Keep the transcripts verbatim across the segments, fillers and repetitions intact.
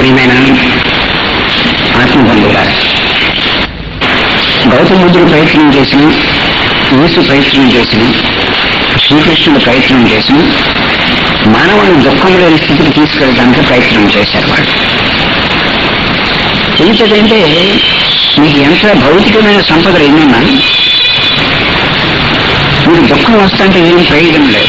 ప్రియమైన ఆత్మబంధువులారా, గౌతమ బుద్ధుడు ప్రయత్నం చేసిన, యేసు ప్రయత్నం చేసిన, శ్రీకృష్ణుడు ప్రయత్నం చేసిన మానవుని దుఃఖం లేని స్థితికి తీసుకెళ్ళడానికి ప్రయత్నం చేశారు వాళ్ళు. ఎందుకంటే మీకు ఎంత భౌతికమైన సంపదలు ఎన్నున్నా మీకు దుఃఖం వస్తుంటే ఏం ప్రయోజనం లేదు.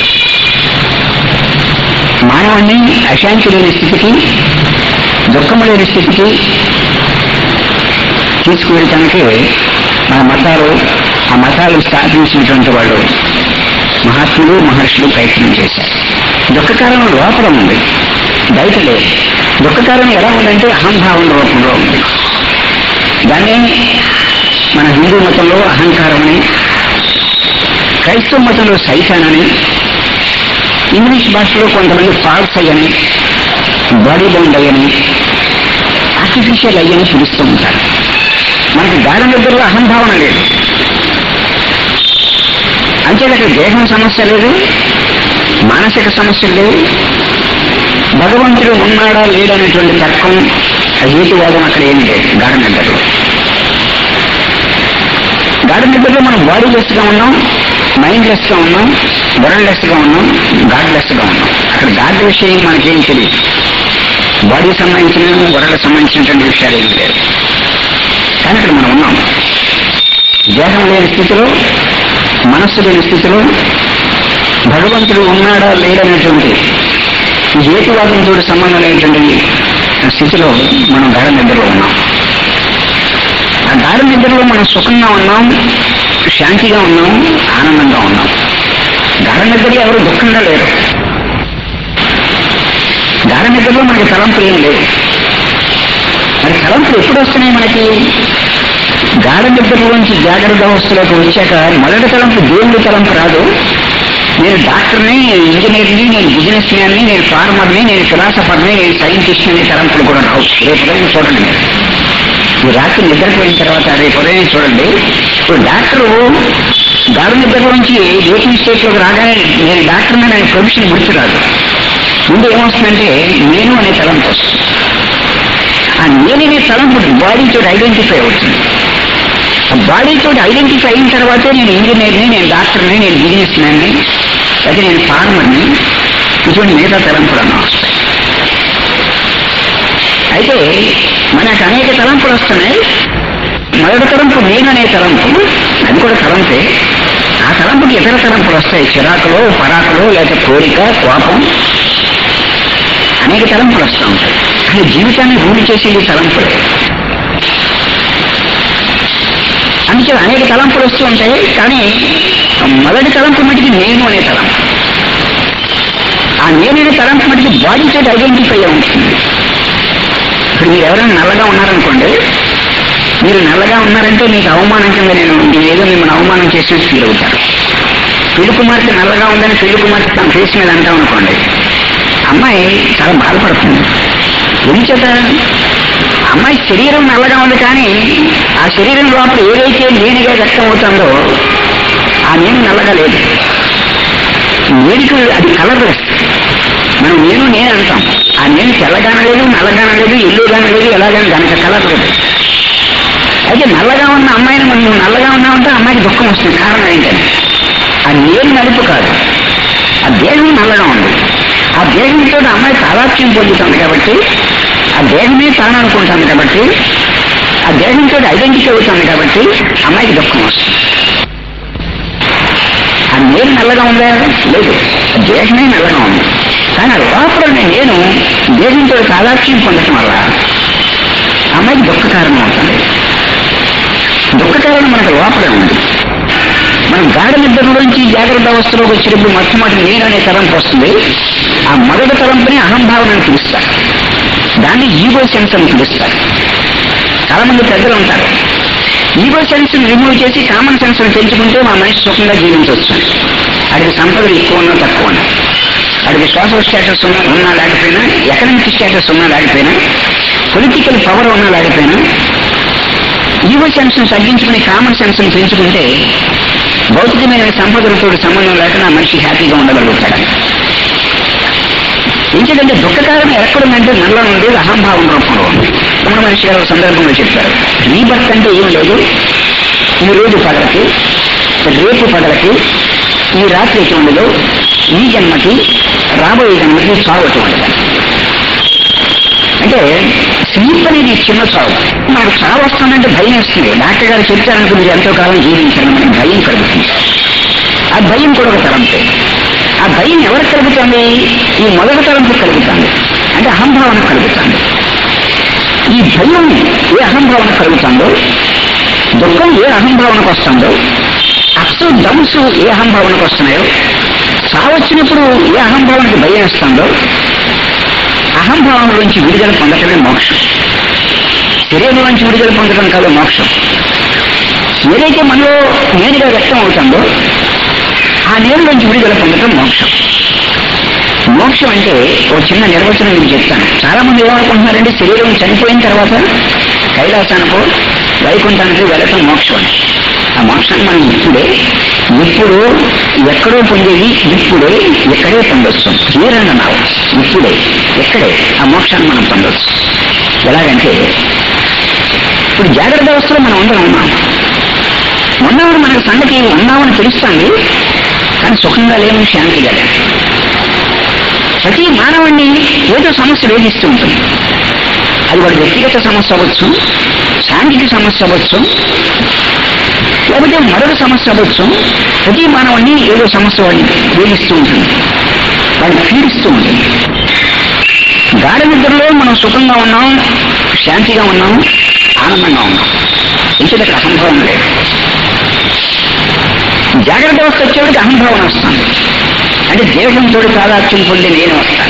మానవుణ్ణి అశాంతి లేని స్థితికి, దుఃఖం లేని స్థితికి తీసుకువెళ్ళటానికి మన మతాలు, ఆ మతాలు స్థాపించినటువంటి వాళ్ళు మహాత్ములు, మహర్షులు ప్రయత్నం చేశారు. దుఃఖకారణం లోపల ఉంది, బయట లేదు. దుఃఖకారణం ఎలా ఉందంటే అహంభావం రూపంలో ఉంది. దాన్ని మన హిందూ మతంలో అహంకారం అని, క్రైస్తవ మతంలో సైతాన్ అని, ఇంగ్లీష్ భాషలో కొంతమంది ఫాల్స్ అయ్యని, బాడీ బౌండ్ అయ్యని, ఆర్టిఫిషియల్ అయ్యని పిలుస్తూ ఉంటారు. మనకి గాఢ నిద్రలో అహంభావన లేదు. అంటే అక్కడ దేహం సమస్య లేదు, మానసిక సమస్యలు లేవు. భగవంతుడు ఉన్నాడా లేడనేటువంటి తర్కం, హేతువాదం అక్కడ ఏమి లేదు గాఢ నిద్రలో. గాఢ నిద్రలో మనం బాడీ లెస్ గా ఉన్నాం, మైండ్ లెస్ గా ఉన్నాం, వరల్డ్ లెస్ గా ఉన్నాం, గాడ్ లెస్ గా ఉన్నాం. అక్కడ గాడ్ విషయం మనకేం తెలియదు. బాడీ సంబంధించిన, వరల్డ్ సంబంధించినటువంటి విషయాలు ఏమి లేదు. కానీ ఇక్కడ మనం ఉన్నాం దేహం లేని స్థితిలో, మనస్సు లేని స్థితిలో, భగవంతుడు ఉన్నాడా లేడనేటువంటి హేతువాదంతో సంబంధం లేనటువంటి స్థితిలో మనం గాఢ నిద్రలో ఉన్నాం. ఆ గాఢ నిద్రలో మనం సుఖంగా ఉన్నాం, శాంతిగా ఉన్నాం, ఆనందంగా ఉన్నాం. గాఢ నిద్రలో ఎవరు దుఃఖంగా లేరు. గాఢ నిద్రలో మనకి తలంపులు ఏం లేవు. మరి తలంపులు ఎప్పుడు వస్తున్నాయి మనకి? గాఢ నిద్రలోంచి జాగ్రత్త అవస్థలోకి వచ్చాక మొదటి తలంపు దేవుడి తలంపు రాదు. నేను డాక్టర్ని, నేను ఇంజనీర్ని, నేను బిజినెస్ మ్యాన్ని, నేను ఫార్మర్ని, నేను ఫిలాసఫర్ని, నేను సైంటిస్ట్ని అనే తలంపులు కూడా రావు. రేపు ఉదయం చూడండి మీరు. ఈ రాత్రి నిద్రపోయిన తర్వాత రేపు ఉదయం చూడండి. ఇప్పుడు డాక్టరు గాఢ నిద్రలోంచి వేకింగ్ స్టేట్లోకి రాగానే నేను డాక్టర్ని, నేను ప్రొఫెషన్ గుర్తురాదు. ముందు ఏమొస్తుందంటే నేను అనే తలంపు వస్తుంది. ఆ నేననే తలంపు బాడీతో ఐడెంటిఫై అవుతుంది. ఆ బాడీతో ఐడెంటిఫై అయిన తర్వాతే నేను ఇంజనీర్ని, నేను డాక్టర్ని, నేను బిజినెస్ మ్యాన్ని, అయితే నేను ఫార్మర్ని, ఇటువంటి మిగతా తలంపులు అన్న వస్తాయి. అయితే మనకు అనేక తలంపులు వస్తున్నాయి. మొదటి తలంపు నేను అనే తలంపు, అది కూడా తలంపే. ఆ తలంపుకి ఇతర తలంపులు వస్తాయి. చిరాకులో, పరాకులో, లేకపోతే కోరిక, కోపం, అనేక తలంపులు వస్తూ ఉంటాయి. కానీ జీవితాన్ని రూఢి చేసేది తలంపులే. అందుకే అనేక తలంపులు వస్తూ ఉంటాయి. కానీ మొదటి తలంపు మటుకి నేను అనే తలంపు. ఆ నేననే తలంపు మటుకి బాడీతో ఐడెంటిఫై అయి ఉంటుంది. ఇప్పుడు మీరు ఎవరైనా నల్లగా ఉన్నారనుకోండి, మీరు నల్లగా ఉన్నారంటే మీకు అవమానం కింద నేను ఏదో మిమ్మల్ని అవమానం చేసినట్టు ఫీల్ అవుతారు. పెళ్లి కుమార్తె నల్లగా ఉందని పెళ్లి కుమార్తె తన ఫేస్ మీద అంటాం అనుకోండి, అమ్మాయి చాలా బాధపడుతుంది. ఎందుచేత? అమ్మాయి శరీరం నల్లగా ఉంది, కానీ ఆ శరీరం లోపల ఏదైతే నేనుగా వ్యక్తం అవుతుందో ఆ నేను నల్లగా లేదు. నేనుకు అది కలర్లెస్. మనం నేను నేను అంటాం. ఆ నేను తెల్లగాన లేదు, నల్లగాన లేదు, ఎల్లుగాన లేదు, ఎలాగని దానికి కలర్ లేదు. అయితే నల్లగా ఉన్న అమ్మాయిని మనం నువ్వు నల్లగా ఉన్నామంటే అమ్మాయికి దుఃఖం వస్తుంది. కారణం ఏంటంటే ఆ నేను నలుపు కాదు, ఆ దేహం నల్లగా ఉంది. ఆ దేహంతో అమ్మాయి తాదాత్మ్యం పొందుతుంది కాబట్టి, ఆ దేహమే తాను అనుకుంటుంది కాబట్టి, ఆ దేహంతో ఐడెంటిఫై అవుతుంది కాబట్టి అమ్మాయికి దుఃఖం వస్తుంది. ఆ నేను నల్లగా ఉందా? లేదు, ఆ దేహమే నల్లగా ఉంది. కానీ ఆ లోపల నేను దేహంతో తాదాత్మ్యం పొందటం వల్ల అమ్మాయికి దుఃఖ కారణం అవుతుంది. దుఃఖ కారణం మనకు లోపలే ఉంది. మనం గాఢ నిద్రలోంచి జాగ్రత్త అవస్థలోకి వచ్చినప్పుడు మొట్టమొదటి నేను అనే తలంపు వస్తుంది. ఆ మొదటి తలంపుని అహంభావం అని పిలుస్తారు. దాన్ని ఈగో సెన్స్ అని పిలుస్తారు. చాలా మంది పెద్దలు ఉంటారు, ఈగో సెన్స్ రిమూవ్ చేసి కామన్ సెన్స్ ని పెంచుకుంటే మా మనిషి సుఖంగా జీవించవచ్చు. అడిగి సంపదలు ఎక్కువ ఉన్నా తక్కువ ఉన్నా, అడిగి సోషల్ స్టేటస్ ఉన్నా ఉన్నా లేకపోయినా, ఎకనామిక్ స్టేటస్ ఉన్నా లేకపోయినా, పొలిటికల్ పవర్ ఉన్నా లేకపోయినా, ఈగో సెన్స్ ను తగ్గించుకుని కామన్ సెన్స్ ని పెంచుకుంటే భౌతికమైన సంపదలతో సంబంధం లేకుండా మనిషి హ్యాపీగా ఉండగలుగుతాడు. ఎందుకంటే దుఃఖకాలం ఎక్కడుందంటే మనలో నుండి అహంభావం రూపంలో ఉంది. రమణ మహర్షి గారు సందర్భంలో చెప్పారు, రీబర్త్ అంటే ఏం లేదు, ఈ రోజు పగలకి, రేపు పగలకి, ఈ రాత్రి ఎటు ఉండదు, ఈ జన్మకి రాబోయే జన్మకి చావు ఎటు ఉండదు. అంటే స్లీప్ అనేది చిన్న చావు. మనకు చావు వస్తుందంటే భయం వేస్తుంది. డాక్టర్ గారు చెప్తారనుకో మీరు ఎంతో కాలం జీవించారు, మనకి భయం కలుగుతుంది. ఆ భయం కూడా ఒక తలంపే. ఆ భయం ఎవరికి కలుగుతుంది? ఈ మొదటి తలంపు కలుగుతుంది, అంటే అహంభావన కలుగుతుంది. ఈ భయం ఏ అహంభావన కలుగుతుందో, దుఃఖం ఏ అహంభావనకు వస్తుందో, అప్స్ డౌన్స్ ఏ అహంభావనకు వస్తున్నాయో, సావచ్చినప్పుడు ఏ అహంభావనకి భయం వేస్తుందో, అహంభావన నుంచి విడుదల పొందటమే మోక్షం. శరీరం నుంచి విడుదల పొందడం కాదు మోక్షం. ఏదైతే మనలో నేరుగా వ్యక్తం అవుతుందో ఆ నేరు నుంచి విడుదల పొందడం మోక్షం. మోక్షం అంటే ఒక చిన్న నిర్వచనం నేను చెప్తాను. చాలా మంది ఏమనుకుంటున్నారంటే శరీరం చనిపోయిన తర్వాత కైలాసానికో వైకుంఠానికి వెళ్ళటం మోక్షం అని. ఆ మోక్షాన్ని మనం ఇప్పుడే ఇప్పుడు ఎక్కడో పొందేది, ఇప్పుడే ఎక్కడే పొందొచ్చు. తీరన్న నావు ఇప్పుడే ఎక్కడే ఆ మోక్షాన్ని మనం పొందొచ్చు. ఎలాగంటే ఇప్పుడు జాగ్రత్త అవస్థలో మనం అందరం ఉన్నాం. ఉన్నామని మనకు సంగతి ఉన్నామని తెలుస్తుంది, కానీ సుఖంగా లేని శాంతిగా లేదు. ప్రతి మానవుణ్ణి ఏదో సమస్య వేధిస్తూ ఉంటుంది. అది వాడి వ్యక్తిగత సమస్య అవ్వచ్చు, శాంతికి సమస్య అవ్వచ్చు, లేకపోతే మరొక సమస్య అవ్వచ్చు. ప్రతి మానవుణ్ణి ఏదో సమస్య వాడిని వేధిస్తూ ఉంటుంది, వాడిని పీడిస్తూ ఉంటుంది. గాఢ నిద్రలో మనం సుఖంగా ఉన్నాం, శాంతిగా ఉన్నాం, ఆనందంగా ఉన్నాం. ఇంకేదో అహంభావం లేదు. జాగ్రత్త అవస్థ వచ్చేవాడికి అహంభావం వస్తుంది, అంటే దేహంతో తాదాత్మ్యం పొంది నేను వస్తాను.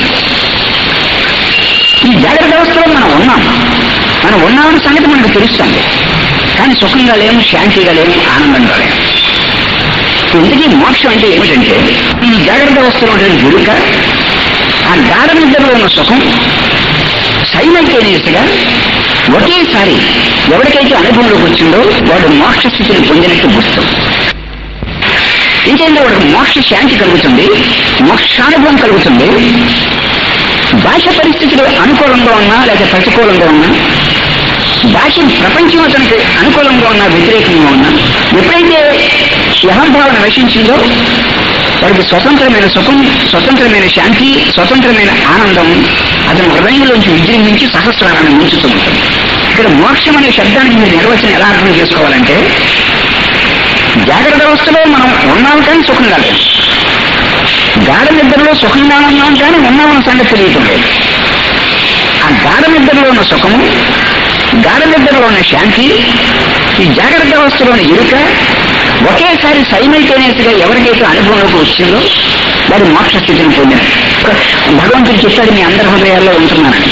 ఈ జాగ్రత్త అవస్థలో మనం ఉన్నాం, మనం ఉన్నామన్న సంగతి మనకు తెలుస్తుంది, కానీ సుఖంగా లేము, శాంతిగా లేము, ఆనందంగా లేము. ఇంతకీ మోక్షం అంటే ఏమిటంటే ఈ జాగ్రత్త అవస్థలో ఉంటుంది గురిక, ఆ గాఢ నిద్రలో ఉన్న సుఖం సైమల్టేనియస్గా ఒకేసారి ఎవరికైతే అనుభవంలోకి వచ్చిందో వాడు మోక్ష స్థితిని పొందినట్టు గుర్తు. ఇంకేంటే వాడికి మోక్ష శాంతి కలుగుతుంది, మోక్షానుభవం కలుగుతుంది. బాహ్య పరిస్థితులు అనుకూలంగా ఉన్నా లేక ప్రతికూలంగా ఉన్నా, బాహ్య ప్రపంచం అతనికి అనుకూలంగా ఉన్నా వ్యతిరేకంగా ఉన్నా, ఎప్పుడైతే అహంభావన నశించిందో వాడికి స్వతంత్రమైన సుఖం, స్వతంత్రమైన శాంతి, స్వతంత్రమైన ఆనందం అతని హృదయంలోంచి విజృంభించి సహస్రాలను ముంచుతూ ఉంటుంది. ఇక్కడ మోక్షం అనే శబ్దానికి మీరు నిర్వచనం ఎలా అర్థం చేసుకోవాలంటే, జాగ్రత్త అవస్థలో మనం ఉన్నాం కానీ సుఖంగా లేదు, గాఢ నిద్రలో సుఖంగా ఉన్నాం కానీ ఉన్నామన్న సంగతి తెలియటం లేదు. ఆ గాఢ నిద్రలో ఉన్న సుఖము, గాఢ నిద్రలో ఉన్న శాంతి, ఈ జాగ్రత్త అవస్థలోని ఇరుక ఒకేసారి సైమల్టేనియస్ గా ఎవరికైతే అనుభవంలోకి వచ్చిందో వాడు మోక్ష స్థితిని పొందాడు. భగవంతుడు చెప్పాడు మీ అందరి హృదయాల్లో ఉంటున్నానని.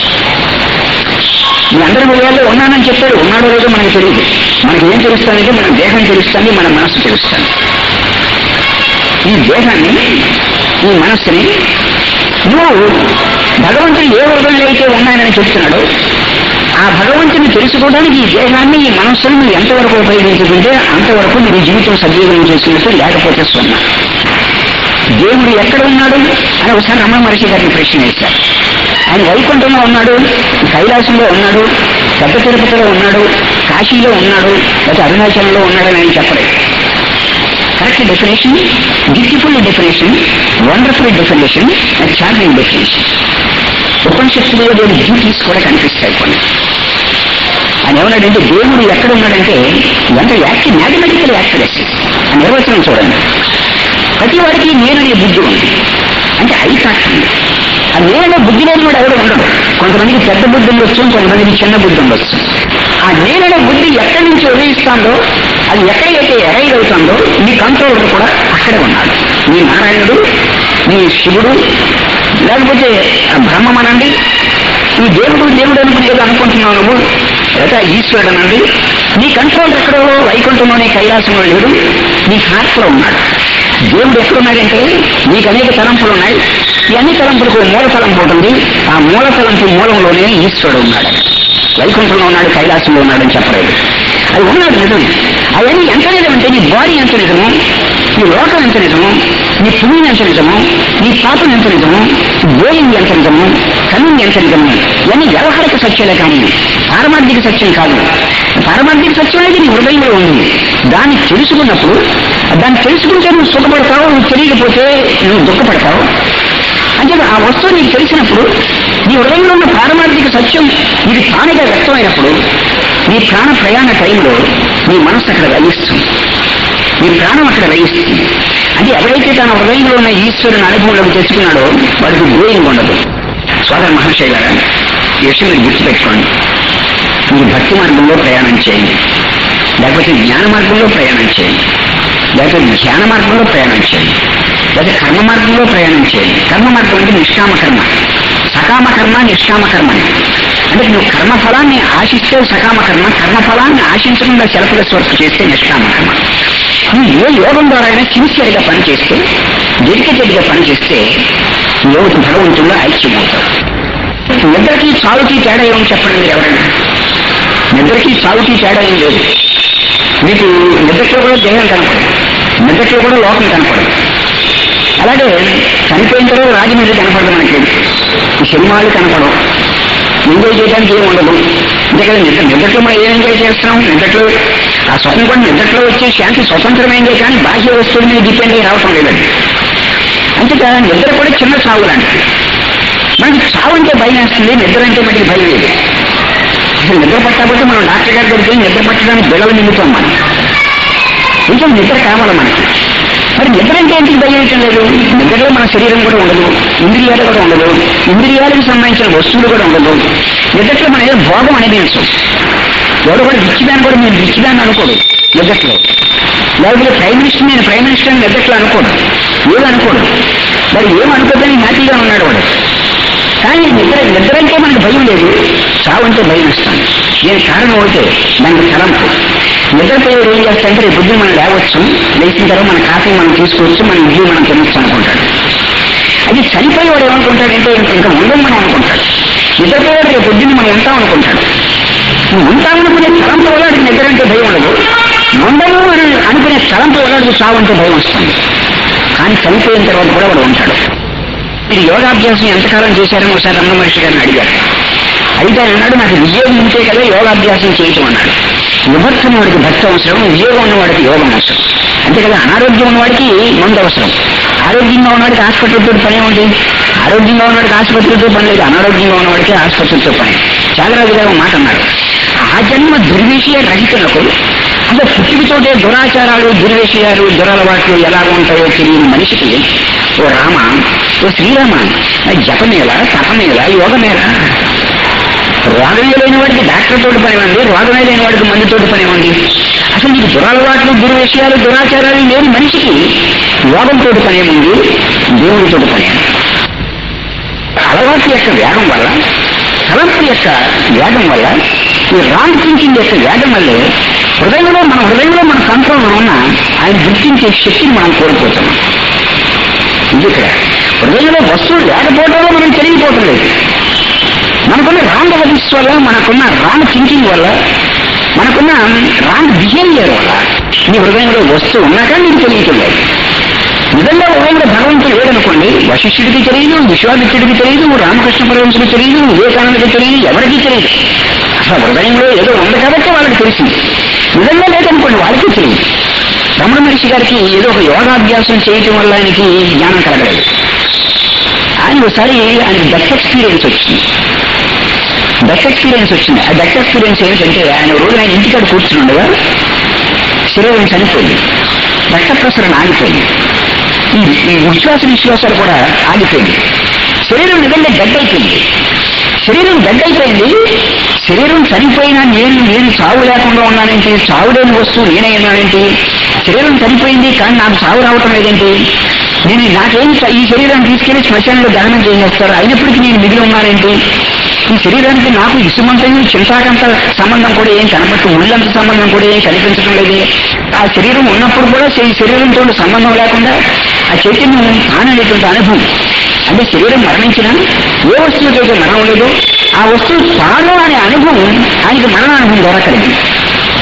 మీ అందరి హృదయాల్లో ఉన్నానని చెప్పాడు. ఉన్నాడో లేదో మనకు తెలియదు. మనకి ఏం తెలుస్తానంటే మన దేహం తెలుస్తుంది, మన మనస్సు తెలుస్తుంది. ఈ దేహాన్ని, ఈ మనస్సుని నువ్వు భగవంతుడు ఏ హృదయంలో అయితే ఉన్నాయని చెప్తున్నాడు, ఆ భగవంతుని తెలుసుకోవడానికి ఈ దేహాన్ని, ఈ మనస్సును నువ్వు ఎంతవరకు ఉపయోగించుకుంటే అంతవరకు నీ జీవితం సజీవం చేసినట్టు, లేకపోతే సున్నా. దేవుడు ఎక్కడ ఉన్నాడు అని ఒకసారి రమణ మహర్షి గారిని ప్రశ్న వేశారు. ఆయన వైకుంఠంలో ఉన్నాడు, కైలాసంలో ఉన్నాడు, పెద్ద తిరుపతిలో ఉన్నాడు, కాశీలో ఉన్నాడు, లేకపోతే అరుణాచలంలో ఉన్నాడని ఆయన చెప్పలేదు. Correct definition, beautiful definition, wonderful definition, charming definition. ఉపనిషత్తులో దేవుని బ్యూటీస్ కూడా కనిపిస్తాయి కొన్ని. ఆయన ఏమన్నాడంటే దేవుడు ఎక్కడ ఉన్నాడంటే ఎంత యాక్టివ్, మ్యాథమెటికల్ యాక్యురసీ. ఆ నిర్వచనం చూడండి. ప్రతి వాడికి నేననే బుద్ధి ఉంది, అంటే ఐకాట్ ఉంది. ఆ నేననే బుద్ధి లేని వాడు ఎవరు ఉండడు. కొంతమందికి పెద్ద బుద్ధి ఉండొచ్చు, కొంతమందికి చిన్న బుద్ధి ఉండొచ్చు. ఆ నేననే బుద్ధి ఎక్కడి నుంచి ఉదయిస్తుందో, అది ఎక్కడైతే ఎరైవ్ అవుతుందో మీ కంట్రోలర్ కూడా అక్కడే ఉన్నాడు. మీ నారాయణుడు, మీ శివుడు, లేకపోతే బ్రహ్మం అనండి, ఈ దేవుడు దేవుడు అనుకుని ఏదో అనుకుంటున్నావు నువ్వు, లేదా ఈశ్వరుడు అనండి, నీ కంట్రోల్ ఎక్కడో వైకుంఠంలోనే కైలాసంలో లేడు, నీ హార్ట్ లో ఉన్నాడు. దేవుడు ఎక్కడున్నాడంటే నీకు అనేక తలంపులు ఉన్నాయి. ఈ అన్ని తలంపులకు మూల తలంపు ఉంటుంది. ఆ మూల తలంపు మూలంలోనే ఈశ్వరుడు ఉన్నాడు. వైకుంఠంలో ఉన్నాడు, కైలాసంలో ఉన్నాడని చెప్పలేదు. అది ఉన్నాడు నిజమే. అవన్నీ ఎంత నిజమంటే నీ బాడీ ఎంత నిజమో, నీ మైండ్ ఎంత నిజమో, నీ హార్ట్ ఎంత నిజమో, నీ కంట్రోల్ ఎక్కడో వైకుంఠంలో ఉన్నాడు, కైలాసంలో ఉన్నాడని చెప్పలేదు. నీ లోకం ఎంత నిజము, నీ పుణ్యం ఎంత నిజము, నీ పాపం ఎంత నిజము, గోయింగ్ ఎంత నిజము, కన్నింగ్ ఎంత నిజము, ఇవన్నీ వ్యవహారిక సత్యాలే కానీ పారమార్థిక సత్యం కాదు. పారమార్థిక సత్యం అనేది నీ హృదయంలో ఉంది. దాన్ని తెలుసుకున్నప్పుడు దాన్ని తెలుసుకుంటే నువ్వు సుఖపడతావు, నువ్వు తెలియకపోతే నువ్వు దుఃఖపడతావు. అంటే ఆ వస్తువు నీకు తెలిసినప్పుడు నీ హృదయంలో ఉన్న పారమార్థిక సత్యం ఇది తానుగా వ్యక్తమైనప్పుడు నీ ప్రాణ ప్రయాణ టైంలో నీ మనస్సు అక్కడ లయిస్తుంది, నీ ప్రాణం అక్కడ లయిస్తుంది. అంటే ఎవరైతే తన హృదయంలో ఉన్న ఈశ్వరుని అనుభవంలోకి తెచ్చుకున్నాడో వాడికి గోయింగ్ ఉండదు. సోదర మహర్షి గారు ఈ విషయం మీరు గుర్తుపెట్టుకోండి. మీరు భక్తి మార్గంలో ప్రయాణం చేయండి, లేకపోతే జ్ఞాన మార్గంలో ప్రయాణం చేయండి, లేకపోతే ధ్యాన మార్గంలో ప్రయాణం చేయండి, లేదా కర్మ మార్గంలో ప్రయాణం చేయండి. కర్మ మార్గం అంటే నిష్కామ కర్మ, సకామ కర్మ, నిష్కామ కర్మ. అంటే నువ్వు కర్మఫలాన్ని ఆశిస్తే సకామ కర్మ, కర్మఫలాన్ని ఆశించకుండా సెల్ఫ్లెస్ వర్క్ చేస్తే నిష్కామ కర్మ. నువ్వు ఏ యోగం ద్వారా అయినా సిన్సియర్గా పనిచేస్తే, డెడికేటెడ్గా పనిచేస్తే యోగ భగవంతుల్లో ఐక్యం అవుతావు. నిద్రకి చావుకి తేడా ఏమని చెప్పండి మీరు ఎవరైనా? నిద్రకి చావుకి తేడా ఏం లేదు. మీకు నిద్రలో కూడా దేహం కనపడదు, నిద్రలో కూడా లోకం కనపడదు. అలాగే చనిపోయిన తర్వాత రాజమండ్రి కనపడదు, మనకి ఈ సినిమాలు కనపడవు, ఎంజాయ్ చేయడానికి ఏమి ఉండదు. అంతే కదా, నిద్ర నిద్రలో మనం ఏం ఎంజాయ్ చేస్తున్నాం? నిద్రలో ఆ స్వప్నం కూడా నిద్రలో వచ్చే శాంతి స్వతంత్రమైందే కానీ బాహ్య వస్తువుల మీద డిపెండ్ అయ్యి రావటం లేదండి. అంతేకా నిద్ర కూడా చిన్న చావు లాంటిది. మనకి చావు అంటే భయం వేస్తుంది, నిద్ర అంటే మనకి భయం లేదు. అసలు నిద్ర పట్టకపోతే మనం డాక్టర్ గారి దగ్గరికి నిద్ర పట్టడానికి బిళ్ళలు నిండుతాం. మనం కొంచెం నిద్ర కావాలి మనకి. మరి నిద్ర అంటే ఏంటికి భయం వేయటం లేదు? నిద్రలో మన శరీరం కూడా ఉండదు, ఇంద్రియాలు కూడా ఉండదు, ఇంద్రియాలకు సంబంధించిన వస్తువులు కూడా ఉండదు. నిద్రలో మన ఏదో భోగం అనేది ఎవరు కూడా రిచ్చిదాన్ని కూడా నేను రిచ్చిదాన్ని అనుకోడు నిద్రలో. లేకపోతే ప్రైమ్ మినిస్టర్ నేను ప్రైమ్ మినిస్టర్ నిద్రలో అనుకోడు, ఏది అనుకోడు. మరి ఏమనుకోద్దని హ్యాపీగా ఉన్నాడు వాడు. కానీ నిద్ర నిద్ర అంటే మనకు భయం లేదు, చావు అంటే భయం ఇస్తాను. నేను కారణం అయితే దానికి తలంపు. నిద్రపోయేవాడు ఏం చేస్తాడంటే రేపు పొద్దున్న మనం లేవచ్చు, లేచిన తర్వాత మన కాఫీ మనం తీసుకోవచ్చు, మన ఇడ్లీ మనం తినొచ్చు అనుకుంటాడు. అది చనిపోయేవాడు ఏమనుకుంటాడంటే ఇంకా ఉండదు మనం అనుకుంటాడు. నిద్రపోయేవాడు రేపు పొద్దున్న మనం ఉంటాం అనుకుంటాడు. నువ్వు ఉంటామనుకునే తలంపు వల్ల నిద్ర అంటే భయం ఉండదు, ఉండదు అని అనుకునే తలంపు వల్ల చావు అంటే భయం వస్తుంది. కానీ చనిపోయిన తర్వాత కూడా వాడు ఉంటాడు. మీరు యోగాభ్యాసం ఎంతకాలం చేశారని ఒకసారి రమణ మహర్షి గారిని అడిగారు. అయితే ఆయన అన్నాడు, నాకు విజయోగం ఉంటే కదా యోగాభ్యాసం చేయటం అన్నాడు. విభక్తి ఉన్నవాడికి భక్తి అవసరం, విజయోగం ఉన్నవాడికి యోగం అవసరం. అంతే కదా, అనారోగ్యం ఉన్నవాడికి మందు అవసరం. ఆరోగ్యంగా ఉన్నవాడికి ఆసుపత్రితో పని ఉంది, ఆరోగ్యంగా ఉన్నవాడికి ఆసుపత్రితో పని లేదు, అనారోగ్యంగా ఉన్నవాడికి ఆసుపత్రితో పని. త్యాగరాజు గారు మాట అన్నారు, ఆ జన్మ దుర్విషయ రహితులకు అసలు పుట్టుకతోటే దురాచారాలు, దుర్విషయాలు, దురలవాట్లు ఎలా ఉంటాయో తెలియని మనిషికి ఓ రామ, ఓ శ్రీరామ, జపమేళ, తపమేళ, యోగమేళ. రోగమే లేని వాడికి డాక్టర్ తోటి పని ఉంది, రోగమే లేని వాడికి మందుతోటి పని ఉంది. అసలు నీకు దురలవాట్లు, దుర్విషయాలు, దురాచారాలు లేని మనిషికి యోగంతో పని ఉంది, దేవుడితో పని. అలవాటు యొక్క వేగం వల్ల, తలంపు యొక్క వేగం వల్ల, ఈ రాంగ్ థింకింగ్ యొక్క వేగం వల్లే హృదయంలో మన హృదయంలో మన కంట్రోల్లో ఉన్న ఆయన గుర్తించే శక్తిని మనం కోల్పోతున్నాం. ఇది ఇక్కడ హృదయంలో వస్తువులు లేకపోవడంలో మనం తెలియపోవటం లేదు. మనకున్న రాంగ్ హ్యాబిట్స్ వల్ల, మనకున్న రాంగ్ థింకింగ్ వల్ల, మనకున్న రాంగ్ బిహేవియర్ వల్ల నీ హృదయంలో వస్తువు ఉన్నాక నీకు తెలియట్లేదు. నిజంగా హృదయంలో భగవంతుడు లేదనుకోండి, వశిష్ఠుడికి తెలియదు, విశ్వామిత్రుడికి తెలియదు, రామకృష్ణ పరమహంసుడికి తెలియదు, వివేకానందకి తెలియదు, ఎవరికీ తెలియదు. అసలు హృదయంలో ఏదో ఉంది కాబట్టి వాళ్ళకి తెలిసింది. నిజంగా లేదనుకోండి వాళ్ళకి తెలియదు. రమణ మహర్షి గారికి ఏదో ఒక యోగాభ్యాసం చేయటం వల్ల ఆయనకి జ్ఞానం కలగలేదు. ఆయన ఒకసారి ఆయనకి డెత్ ఎక్స్పీరియన్స్ వచ్చింది. డెత్ ఎక్స్పీరియన్స్ వచ్చింది. ఆ డెత్ ఎక్స్పీరియన్స్ ఏంటంటే ఆయన రోజు ఆయన ఇంటికాడ కూర్చుని ఉండగా శరీరం చనిపోయింది, రక్త ప్రసరణ ఆగిపోయింది, ఈ ఈ విశ్వాస విశ్వాసాలు కూడా ఆగిపోయింది. శరీరం నిజంగా డెడ్ అయిపోయింది. శరీరం డెడ్ అయిపోయింది. శరీరం చనిపోయినా నేను నేను చావు లేకుండా ఉన్నానేంటి, చావు లేని వస్తువు నేనే ఉన్నానేంటి, శరీరం చనిపోయింది కానీ నాకు చావు రావటం లేదేంటి, నేను నాకేం ఈ శరీరాన్ని తీసుకెళ్లి శ్మశానంలో దహనం చేసేస్తారు, అయినప్పటికీ నేను మిగిలి ఉన్నానేంటి, ఈ శరీరానికి నాకు ఇసుమంతైన చింతాకంత సంబంధం కూడా ఏం కనపడదు, ముళ్ళంత సంబంధం కూడా ఏం కనిపించడం లేదు. ఆ శరీరం ఉన్నప్పుడు కూడా ఈ శరీరంతో సంబంధం లేకుండా ఆ చైతన్యం ఆననేటువంటి అనుభవం. అంటే శరీరం మరణించినా ఏ వస్తువుకైతే మరణం లేదు, ఆ వస్తువు తాను అనే అనుభవం ఆయనకి మరణానుభవం ద్వారా కలిగింది.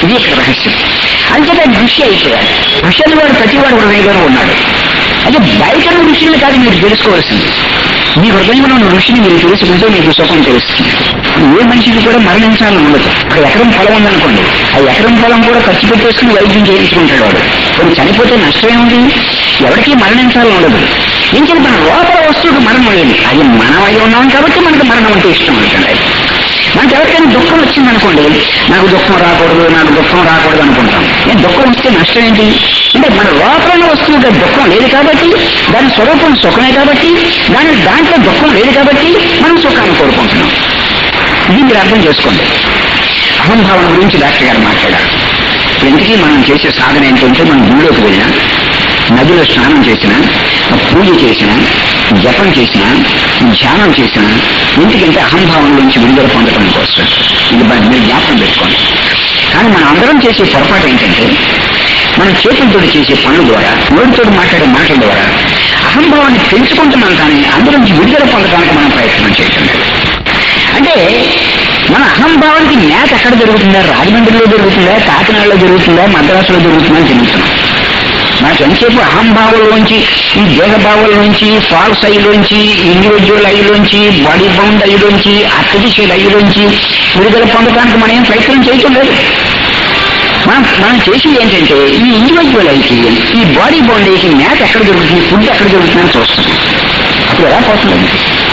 ఇది ఇక్కడ రహస్యం. అంతేత దృష్టి అయిపోయాడు. ఋషులు వాడు ప్రతివాడు హృదయంలోనూ ఉన్నాడు. అంటే బయట ఋషులు కాదు మీరు తెలుసుకోవాల్సింది. మీ హృదయంలో ఉన్న ఋషిని మీరు తెలుసుకుంటే మీకు సుఖం తెలుస్తుంది. ఏ మనిషికి కూడా మరణించాలని ఉండదు. ఒక ఎకరం పొలం ఉందనుకోండి, ఆ ఎకరం పొలం కూడా ఖర్చు పెట్టేసుకుని వైద్యం చేయించుకుంటాడు వాడు. కొన్ని చనిపోతే నష్టమే ఉంది. ఎవరికి మరణించాలని ఉండదు. ఏం చెప్పి మన లోపల వస్తువుకు మరణం లేదు. అది మనం అయి ఉన్నాం కాబట్టి మనకు మరణం అంటే ఇష్టం ఉంటుంది. మనకి ఎవరికైనా దుఃఖం వచ్చిందనుకోండి, నాకు దుఃఖం రాకూడదు నాకు దుఃఖం రాకూడదు అనుకుంటాం. నేను దుఃఖం వస్తే నష్టం ఏంటి అంటే మన లోపల వస్తువుగా దుఃఖం లేదు కాబట్టి, దాని స్వరూపం సుఖమే కాబట్టి, దాని దాంట్లో దుఃఖం లేదు కాబట్టి మనం సుఖాన్ని కోరుకుంటున్నాం. ఇది మీరు అర్థం చేసుకోండి. అహంభావం గురించి డాక్టర్ గారు మాట్లాడారు. ఎందుకీ మనం చేసే సాధన ఏంటంటే, మనం గుడిలోకి వెళ్ళినా, నదిలో స్నానం చేసినా, పూజ చేసినా, జపం చేసినా, ధ్యానం చేసినా, ఎందుకంటే అహంభావం నుంచి విడుదల పొందడం కోసం. ఇది మీరు జ్ఞాపకం పెట్టుకోండి. కానీ మనం అందరం చేసే పొరపాటు ఏంటంటే, మన చేతులతో చేసే పనుల ద్వారా, నోటితో మాట్లాడే మాటల ద్వారా అహంభావాన్ని పెంచుకుంటున్నాం. కానీ అందులోంచి విడుదల పొందడానికి మనం ప్రయత్నం చేయటం లేదు. అంటే మన అహంభావానికి మేత ఎక్కడ జరుగుతుందా? రాజమండ్రిలో జరుగుతుందా, కాకినాడలో జరుగుతుందా, మద్రాసులో జరుగుతుందా అని తెలుస్తున్నాం. మనకు ఎంతసేపు అహంభావంలోంచి, ఈ దేహభావంలోంచి, ఫాల్స్ అయ్యిలోంచి, ఇండివిజువల్ అయ్యిలోంచి, బాడీ బౌండ్ అయ్యిలోంచి, ఆర్టిఫిషియల్ అయ్యిలోంచి విడుదల పొందడానికి మనం ఏం ప్రయత్నం చేయటం లేదు. మనం మనం చేసేది ఏంటంటే, ఈ ఇండివిజువల్ అయ్యి, ఈ బాడీ బౌండ్ అయ్యి మేత ఎక్కడ జరుగుతుంది, ఫుడ్ ఎక్కడ జరుగుతుందని చూస్తుంది. అప్పుడు ఎలా పోతుంది?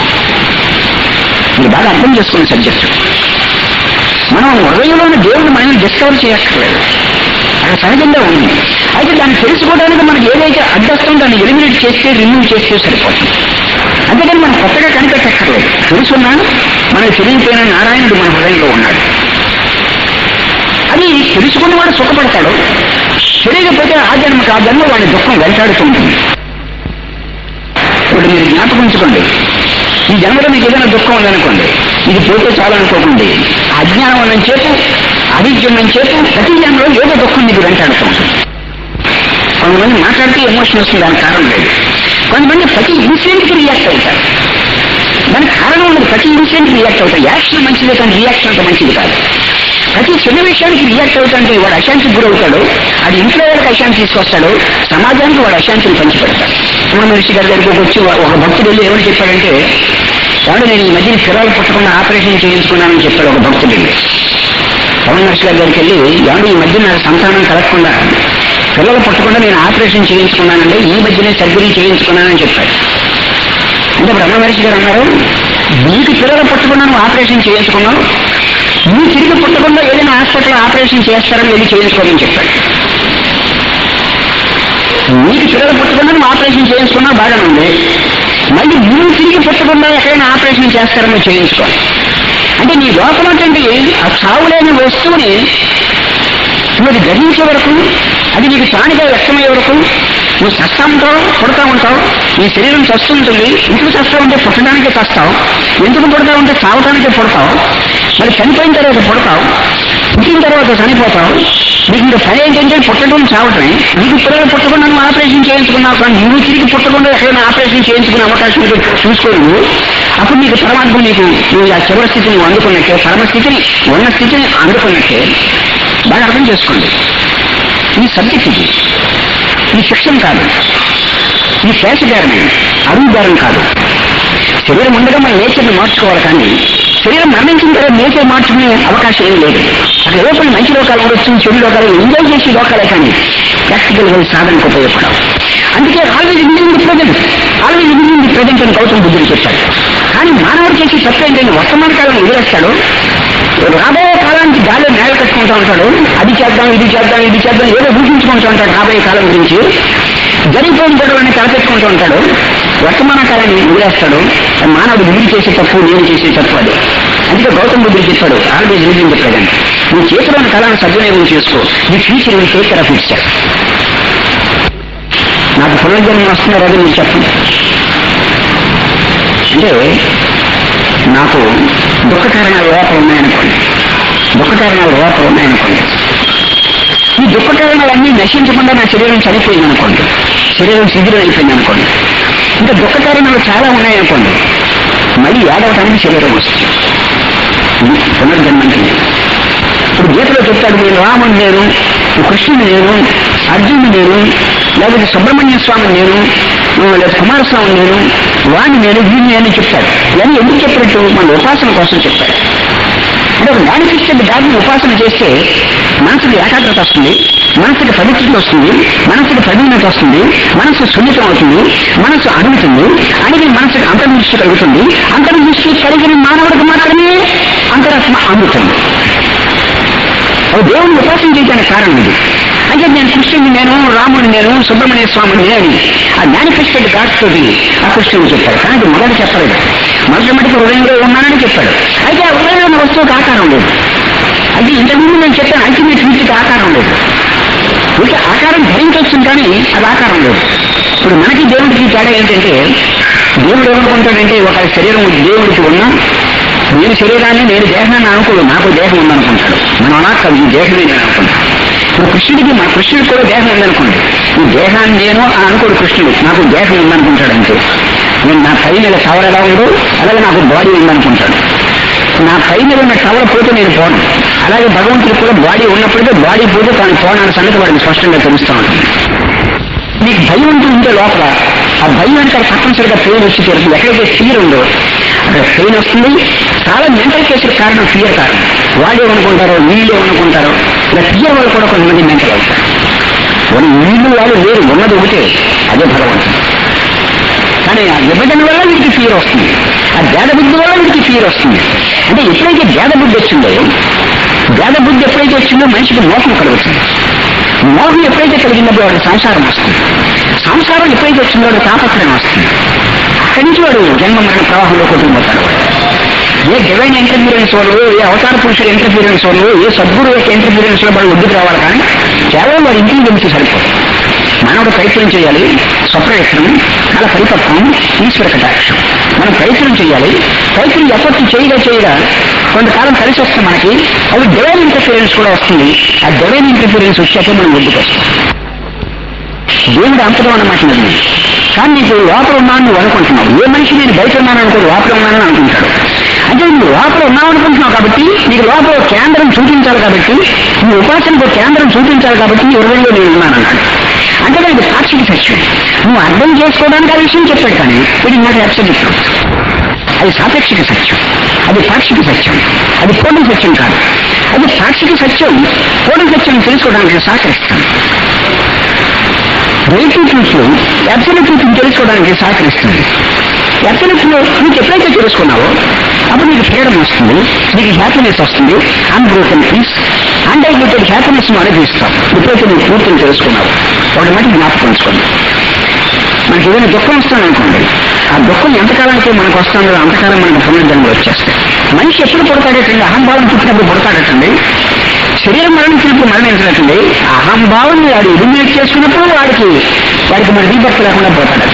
మీరు బాగా అర్థం చేసుకునే సబ్జెక్టు. మనం హృదయంలోని దేవుడిని మనం డిస్కవర్ చేయక్కర్లేదు. అక్కడ సహజంగా ఉంది. అయితే దాన్ని తెలుసుకోవడానికి మనకి ఏదైతే అడ్డొస్తుందో దాన్ని ఎలిమినేట్ చేస్తే, రిమూవ్ చేస్తే సరిపోతుంది. అంతేకాని మనం కొత్తగా కనిపెట్టక్కర్లేదు. తెలుసున్నా మనకు తెలియపోయిన నారాయణుడు మన హృదయంలో ఉన్నాడు. అది తెలుసుకున్నవాడు సుఖపడతాడు. తెలియకపోతే ఆ జన్మకు ఆ జన్మ వాడి దుఃఖం వెంటాడుతూ ఉంటుంది. ఇప్పుడు మీరు జ్ఞాపకం ఉంచుకోండి, ఈ జన్మలో మీకు ఏదైనా దుఃఖం ఉందనుకోండి, ఇది పోతే చాలనుకోకండి. అజ్ఞానం అని చేపు, అవిద్యం అని చేపు, ప్రతి జన్మలో ఏదో దుఃఖం మీకు వెంటాడుతూ ఉంటుంది. కొంతమంది మాట్లాడితే ఎమోషన్ వస్తుంది, దానికి కారణం లేదు. కొంతమంది ప్రతి ఇన్సిడెంట్కి రియాక్ట్ అవుతారు. దానికి కారణం ఉండదు. ప్రతి ఇన్సిడెంట్కి రియాక్ట్ అవుతారు. యాక్షన్ మంచిదే కానీ రియాక్షన్ అంత మంచిది కాదు. ప్రతి చిన్న విషయానికి రియాక్ట్ అవుతుంటే వాడు అశాంతికి గురవుతాడు. అది ఇంట్లో వాళ్ళకి అశాంతి తీసుకొస్తాడు, సమాజానికి వాడు అశాంతిని పంచిపెడతాడు. మహర్షి గారి దగ్గరికి వచ్చి ఒక భక్తుడు వెళ్ళి ఏమని చెప్పాడంటే, కాబట్టి నేను ఈ మధ్యన పిల్లలు పుట్టకుండా ఆపరేషన్ చేయించుకున్నానని చెప్పాడు ఒక భక్తుడు. మహర్షి గారి దగ్గరికి వెళ్ళి, ఏమంటే ఈ మధ్య నాకు సంతానం కలగకుండా, పిల్లలు పుట్టకుండా నేను ఆపరేషన్ చేయించుకున్నానంటే ఈ మధ్యనే సర్జరీ చేయించుకున్నానని చెప్పాడు. అంటే బ్రహ్మ మహర్షి గారు అన్నారు, నీకు పిల్లలు పుట్టకుండా నువ్వు ఆపరేషన్ చేయించుకున్నావు, నువ్వు తిరిగి పుట్టకుండా ఏదైనా హాస్పిటల్ ఆపరేషన్ చేస్తారని వెళ్ళి చేయించుకోవాలని చెప్పాడు. నీకు పిల్లలు పుట్టకుండా నువ్వు ఆపరేషన్ చేయించుకున్నా బాగానే ఉంది, మళ్ళీ నువ్వు తిరిగి పుట్టకుండా ఎక్కడైనా ఆపరేషన్ చేస్తారని చేయించుకోవాలి. అంటే నీ లోపల ఆ చావులేని వస్తువుని నువ్వు గ్రహించే వరకు, అది నీకు ప్రాణిగా వ్యక్తమయ్యే వరకు నువ్వు చస్తా ఉంటావు, పుడతా ఉంటావు. నీ శరీరం చస్తూ ఉంటుంది. ఎందుకు చస్తా ఉంటే పుట్టడానికే చస్తావు, ఎందుకు పుడతా ఉంటే చావటానికే పుడతావు. మరి చనిపోయిన తర్వాత పుడతావు, పుట్టిన తర్వాత చనిపోతావు. నీకు ఇంకా పని ఏంటంటే పుట్టడం చావటమే. నీకు పిల్లలు పుట్టకుండా నువ్వు ఆపరేషన్ చేయించుకున్నావు, కానీ నువ్వు తిరిగి పుట్టకుండా ఎక్కడైనా ఆపరేషన్ చేయించుకునే అవకాశం చూసుకోను. అప్పుడు నీకు పరమాత్మ నీకు నువ్వు ఆ చివరి స్థితిని అందుకున్నట్టే, పరమస్థితిని ఉన్న స్థితిని అందుకున్నట్టే. బాగా అర్థం చేసుకోండి. ఈ సబ్జెక్ట్ ఇది, ఈ శిక్షణ కాదు, ఈ శేషధారణ అరువుదారం కాదు. శరీరం ఉండగా మన నేచర్ని మార్చుకోవాలి, కానీ శరీరం మరణించిన తర్వాత నేచర్ మార్చుకునే అవకాశం ఏం లేదు. అక్కడ ఏదో కొన్ని మంచి లోకాలు ఉండొచ్చు, చెడు లోకాలు ఎంజాయ్ చేసే లోకాలే, కానీ ప్రాక్టికల్ గా సాధనకు ఉపయోగపడవు. అందుకే always living the present, always living the present అని గౌతమ బుద్ధుడు చెప్పాడు. కానీ మానవుడు చేసి తప్పు ఏంటంటే వర్తమాన కాలం వదిలేస్తాడు, రాబోయే కాలానికి గాలి నేల కట్టుకుంటూ ఉంటాడు. అది చేద్దాం, ఇది చేద్దాం, ఇది చేద్దాం, ఏదో ఊహించుకుంటూ ఉంటాడు. రాబోయే కాలం గురించి జరిగిపోయిన గొడవలని తలపెట్టుకుంటూ ఉంటాడు. వర్తమాన కాలాన్ని వదిలేస్తాడు. మానవుడు ముందు చేసే తప్పు, నేను చేసే తప్పు అది. అందుకే గౌతమ బుద్ధుడు చెప్పాడు, ఆల్వేజ్ లివింగ్ ది ప్రజెంట్. నువ్వు చేతిలోని కాలాన్ని సద్వినియోగం చేసుకో, నీ future will take care of itself. నాకు పునర్జన్మ వస్తున్నారు అది మీరు చెప్పండి. అంటే నాకు దుఃఖ కారణాలు లోపలు ఉన్నాయనుకోండి, దుఃఖ కారణాలు లోపలు ఉన్నాయనుకోండి, ఈ దుఃఖ కారణాలన్నీ నశించకుండా నా శరీరం చనిపోయింది అనుకోండి, శరీరం శిథిలం అయిపోయింది అనుకోండి, ఇంకా దుఃఖ కారణాలు చాలా ఉన్నాయనుకోండి, మళ్ళీ ఏడవటానికి శరీరం వస్తుంది. పునర్జన్మ అంటే ఇప్పుడు గీతలో చెప్తాడు, నేను రాముడు నేను, కృష్ణుడు నేను, అర్జునుడు నేను, లేకపోతే సుబ్రహ్మణ్య స్వామి నేను, లేదా కుమారస్వామి నేను, వాణి నేను, వీడిని నేను చెప్తాడు. ఇవన్నీ ఎందుకు చెప్పినట్టు? మన ఉపాసన కోసం చెప్తాడు. అంటే ఒక మేనిఫెస్టెడ్ గాడ్ని ఉపాసన చేస్తే మనసుకి ఏకాగ్రత వస్తుంది, మనసుకి పవిత్రత వస్తుంది, మనసుకి ప్రవీణత వస్తుంది, మనసు సున్నితం అవుతుంది, మనసు అడుగుతుంది, అడిగిన మనసుకి అంతర్దృష్టి కలుగుతుంది. అంతర్దృష్టి కలిగిన మానవుడికి మాత్రమే అంతరాత్మ అందుతుంది. అది దేవుని ఉపాసన చేయడానికి కారణం ఇది. అంటే నేను కృష్ణుని నేను, రాముని నేను, సుబ్రహ్మణ్య స్వామిని నేను, ఆ మేనిఫెస్టెడ్ గాడ్స్ తోటి ఆ కృష్ణుని చెప్పాడు. కానీ అది మొదటి చెప్పలేదు. మొదటి మటుకు హృదయంలో ఉన్నానని చెప్పాడు. అయితే ఆ హృదయంలో ఉన్న వస్తువుకి ఆకారం లేదు. అంటే ఇంతకుముందు నేను చెప్పాను, అల్టిమేట్ వీటికి ఆకారం లేదు. వీటి ఆకారం ధరించొచ్చింది కానీ అది ఆకారం లేదు. ఇప్పుడు మనకి దేవుడికి తేడా ఏంటంటే, దేవుడు ఏమనుకుంటాడంటే ఒక శరీరం దేవుడికి ఉన్నా నేను శరీరాన్ని నేను దేహాన్ని అనుకోడు, నాకు దేహం ఉందనుకుంటాడు. మనం అలా కాదు, ఈ దేహమే నేను అనుకుంటాను. ఇప్పుడు కృష్ణుడికి మా కృష్ణుడికి కూడా దేహం ఉందనుకోండి, ఈ దేహాన్ని నేను అనుకోడు కృష్ణుడు, నాకు దేహం ఉందనుకుంటాడు. అంతే. నేను నా పై మీద టవర్ ఎలా ఉందో అలాగే నాకు బాడీ ఉందనుకుంటాడు. నా పై మీద ఉన్న టవర్ పోతే నేను పోను. అలాగే భగవంతుడికి కూడా బాడీ ఉన్నప్పటికీ బాడీ పోతే తాను పోనాన్ని సంగతి వాడిని స్పష్టంగా తెలుస్తూ ఉంటుంది. నీకు భయం ఉంటూ ఉంటే లోపల ఆ భయం అంటే తప్పనిసరిగా పెయిన్ వచ్చి తీరుతుంది. ఎక్కడైతే ఫియర్ ఉందో అక్కడ పెయిన్ వస్తుంది. చాలా మెంటల్ కేసుల కారణం ఫియర్ కారణం. వాళ్ళు ఏమనుకుంటారో వీళ్ళు ఏమనుకుంటారో ఇలా ఫియర్ వాళ్ళు కూడా కొంతమంది మెంటల్ అవుతారు. వీళ్ళు వాళ్ళు వేరు, ఉన్నది ఒకటే, అదే భగవంతుడు. కానీ ఆ విభజన వల్ల వీటికి ఫియర్ వస్తుంది, ఆ భేద బుద్ధి వల్ల వీటికి ఫియర్ వస్తుంది. అంటే ఎప్పుడైతే భేద బుద్ధి వచ్చిందో, భేద బుద్ధి ఎప్పుడైతే వచ్చిందో మనిషికి మోహం కలుగుతుంది. మోహం ఎప్పుడైతే కలిగినప్పుడు వాడికి సంసారం వస్తుంది. సంసారం ఎప్పుడైతే వచ్చిందో వాడు తాపత్రయం వస్తుంది. అక్కడి నుంచి వాడు జన్మ మరణ ప్రవాహంలో కొట్టుకుపోతాడు. ఏ డివైన్ ఇంటర్ఫీరెన్స్ వల్ల, ఏ అవతార పురుషుల ఇంటర్ఫీరెన్స్ వల్ల, ఏ సద్గురు యొక్క ఇంటర్ఫీరెన్స్ లో వాడు ఒడ్డుకు రావాలి. కానీ కేవలం వాడి ఇంటెలిజెన్స్ సరిపోతుంది. మానవుడు ప్రయత్నం చేయాలి, స్వప్రయత్నం, చాలా పరిపక్వం, ఈశ్వర కటాక్షం. మనం ప్రయత్నం చేయాలి. ప్రయత్నం ఎఫర్ట్ చేయగా చేయగా కొంతకాలం కలిసి వస్తుంది మనకి. అది డివైన్ ఇంటర్ఫీరెన్స్ కూడా వస్తుంది. ఆ డివైన్ ఇంటర్ఫీరెన్స్ వచ్చాక మనం ఒడ్డుకు వస్తాం. దేవుడు అంతరం అన్నమాట నిజమే. కానీ నీకు లోపల ఉన్నాను నువ్వు అనుకుంటున్నావు. ఏ మనిషి నేను బయట ఉన్నాను అనుకో, లోపల ఉన్నానని అనుకుంటాడు. అంటే నువ్వు లోపల ఉన్నావు అనుకుంటున్నావు కాబట్టి నీకు లోపల కేంద్రం చూపించాలి. కాబట్టి నీ ఉపాసనకు కేంద్రం చూపించాలి. కాబట్టి నీ హృదయంలో నేను ఉన్నాను అన్నాడు. అంటే అది సాక్షిక సత్యం. నువ్వు అర్థం చేసుకోవడానికి ఆ విషయం చెప్పాడు. కానీ ఇది నాకు అబ్సల్యూట్. అది సాపేక్షిక సత్యం, అది పాక్షిక సత్యం, అది పూర్ణ సత్యం కాదు. అది పాక్షిక సత్యం. పూర్ణ సత్యం తెలుసుకోవడానికి సహకరిస్తాను. రిలేటివ్ ట్రూత్ లో అబ్సల్యూట్ ట్రూత్ తెలుసుకోవడానికి సహకరిస్తుంది. అబ్సల్యూట్ లో నీకు ఎప్పుడైతే తెలుసుకున్నావో అప్పుడు నీకు ఫ్రీడమ్ వస్తుంది, నీకు హ్యాపీనెస్ వస్తుంది. అన్బ్రోకెన్ పీస్, అన్డైల్యూటెడ్ హ్యాపీనెస్ ను అనుభవిస్తావు. ఎప్పుడైతే నువ్వు పూర్తిని తెలుసుకున్నావు ఒకటి మటుకు జ్ఞాపకం ఉంచుకోండి. మనకి ఏదైనా దుఃఖం వస్తుంది అనుకోండి, ఆ దుఃఖం ఎంతకాలానికి మనకు వస్తుందో అంతకాలం మనకు పునర్జన్మలు వచ్చేస్తాయి. మనిషి ఎప్పుడు పుడతాడటండి? అహంభావం పుట్టినప్పుడు పుడతాడటండి. శరీరం మరణించినప్పుడు మరణించినట్టుండి. అహంభావాన్ని వాడు ఎలిమినేట్ చేసుకున్నప్పుడు వాడికి వాడికి మన రీబర్త్ లేకుండా పోతాడట.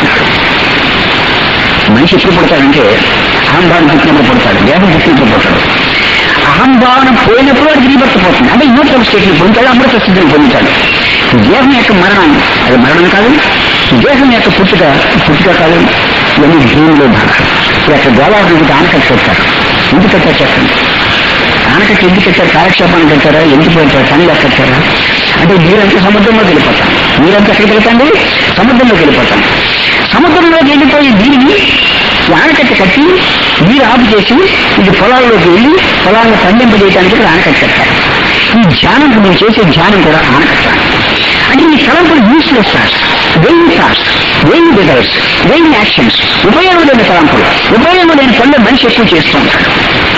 మనిషి ఎప్పుడు పుడతాడంటే అహంభావం పుట్టినప్పుడు పుడతాడు, దేహం పుట్టినప్పుడు పుడతాడు. అహంభావన పోయినప్పుడు వాడికి రీబర్త్ పోతుంది. అంటే ఇమోషనల్ స్టేట్ని పొందుతాడు, అమృత స్థితిని పొందుతాడు. దేహం యొక్క మరణం అది మరణం కాదు, దేహం యొక్క పుట్టుక పుట్టుక కాదు. ఇవన్నీ భూమిలో భాగం. ఇక్కడ గోదావరికి ఆనకట్టు పెట్టారు. ఎందుకు కట్టారు చెప్పండి? ఆనకట్టు ఎందుకు పెట్టారు? కాలక్షేపాన్ని కట్టారా? ఎందుకు పెట్టారు? పనిగా కట్టారా? అంటే నీరంతా సముద్రంలోకి వెళ్ళిపోతాం. నీరంతా ఎక్కడికి వెళ్తాండి? సముద్రంలోకి వెళ్ళిపోతాం. సముద్రంలోకి వెళ్ళిపోయి నీరుని ఆనకట్టు కట్టి నీరు ఆపు చేసి ఇది పొలాల్లోకి వెళ్ళి పొలాలను పండింపజేయడానికి కూడా ఆనకట్టు కట్టారు. ఈ ధ్యానం నువ్వు చేసే ధ్యానం కూడా ఆనకట్ట. అంటే ఈ తలంపులు useless thoughts, vain thoughts, vain desires, vain actions, ఉపయోగం లేని తలంపులు. ఉపయోగం లేని పనులు మనిషి ఎక్కువ చేస్తూ ఉంటాడు.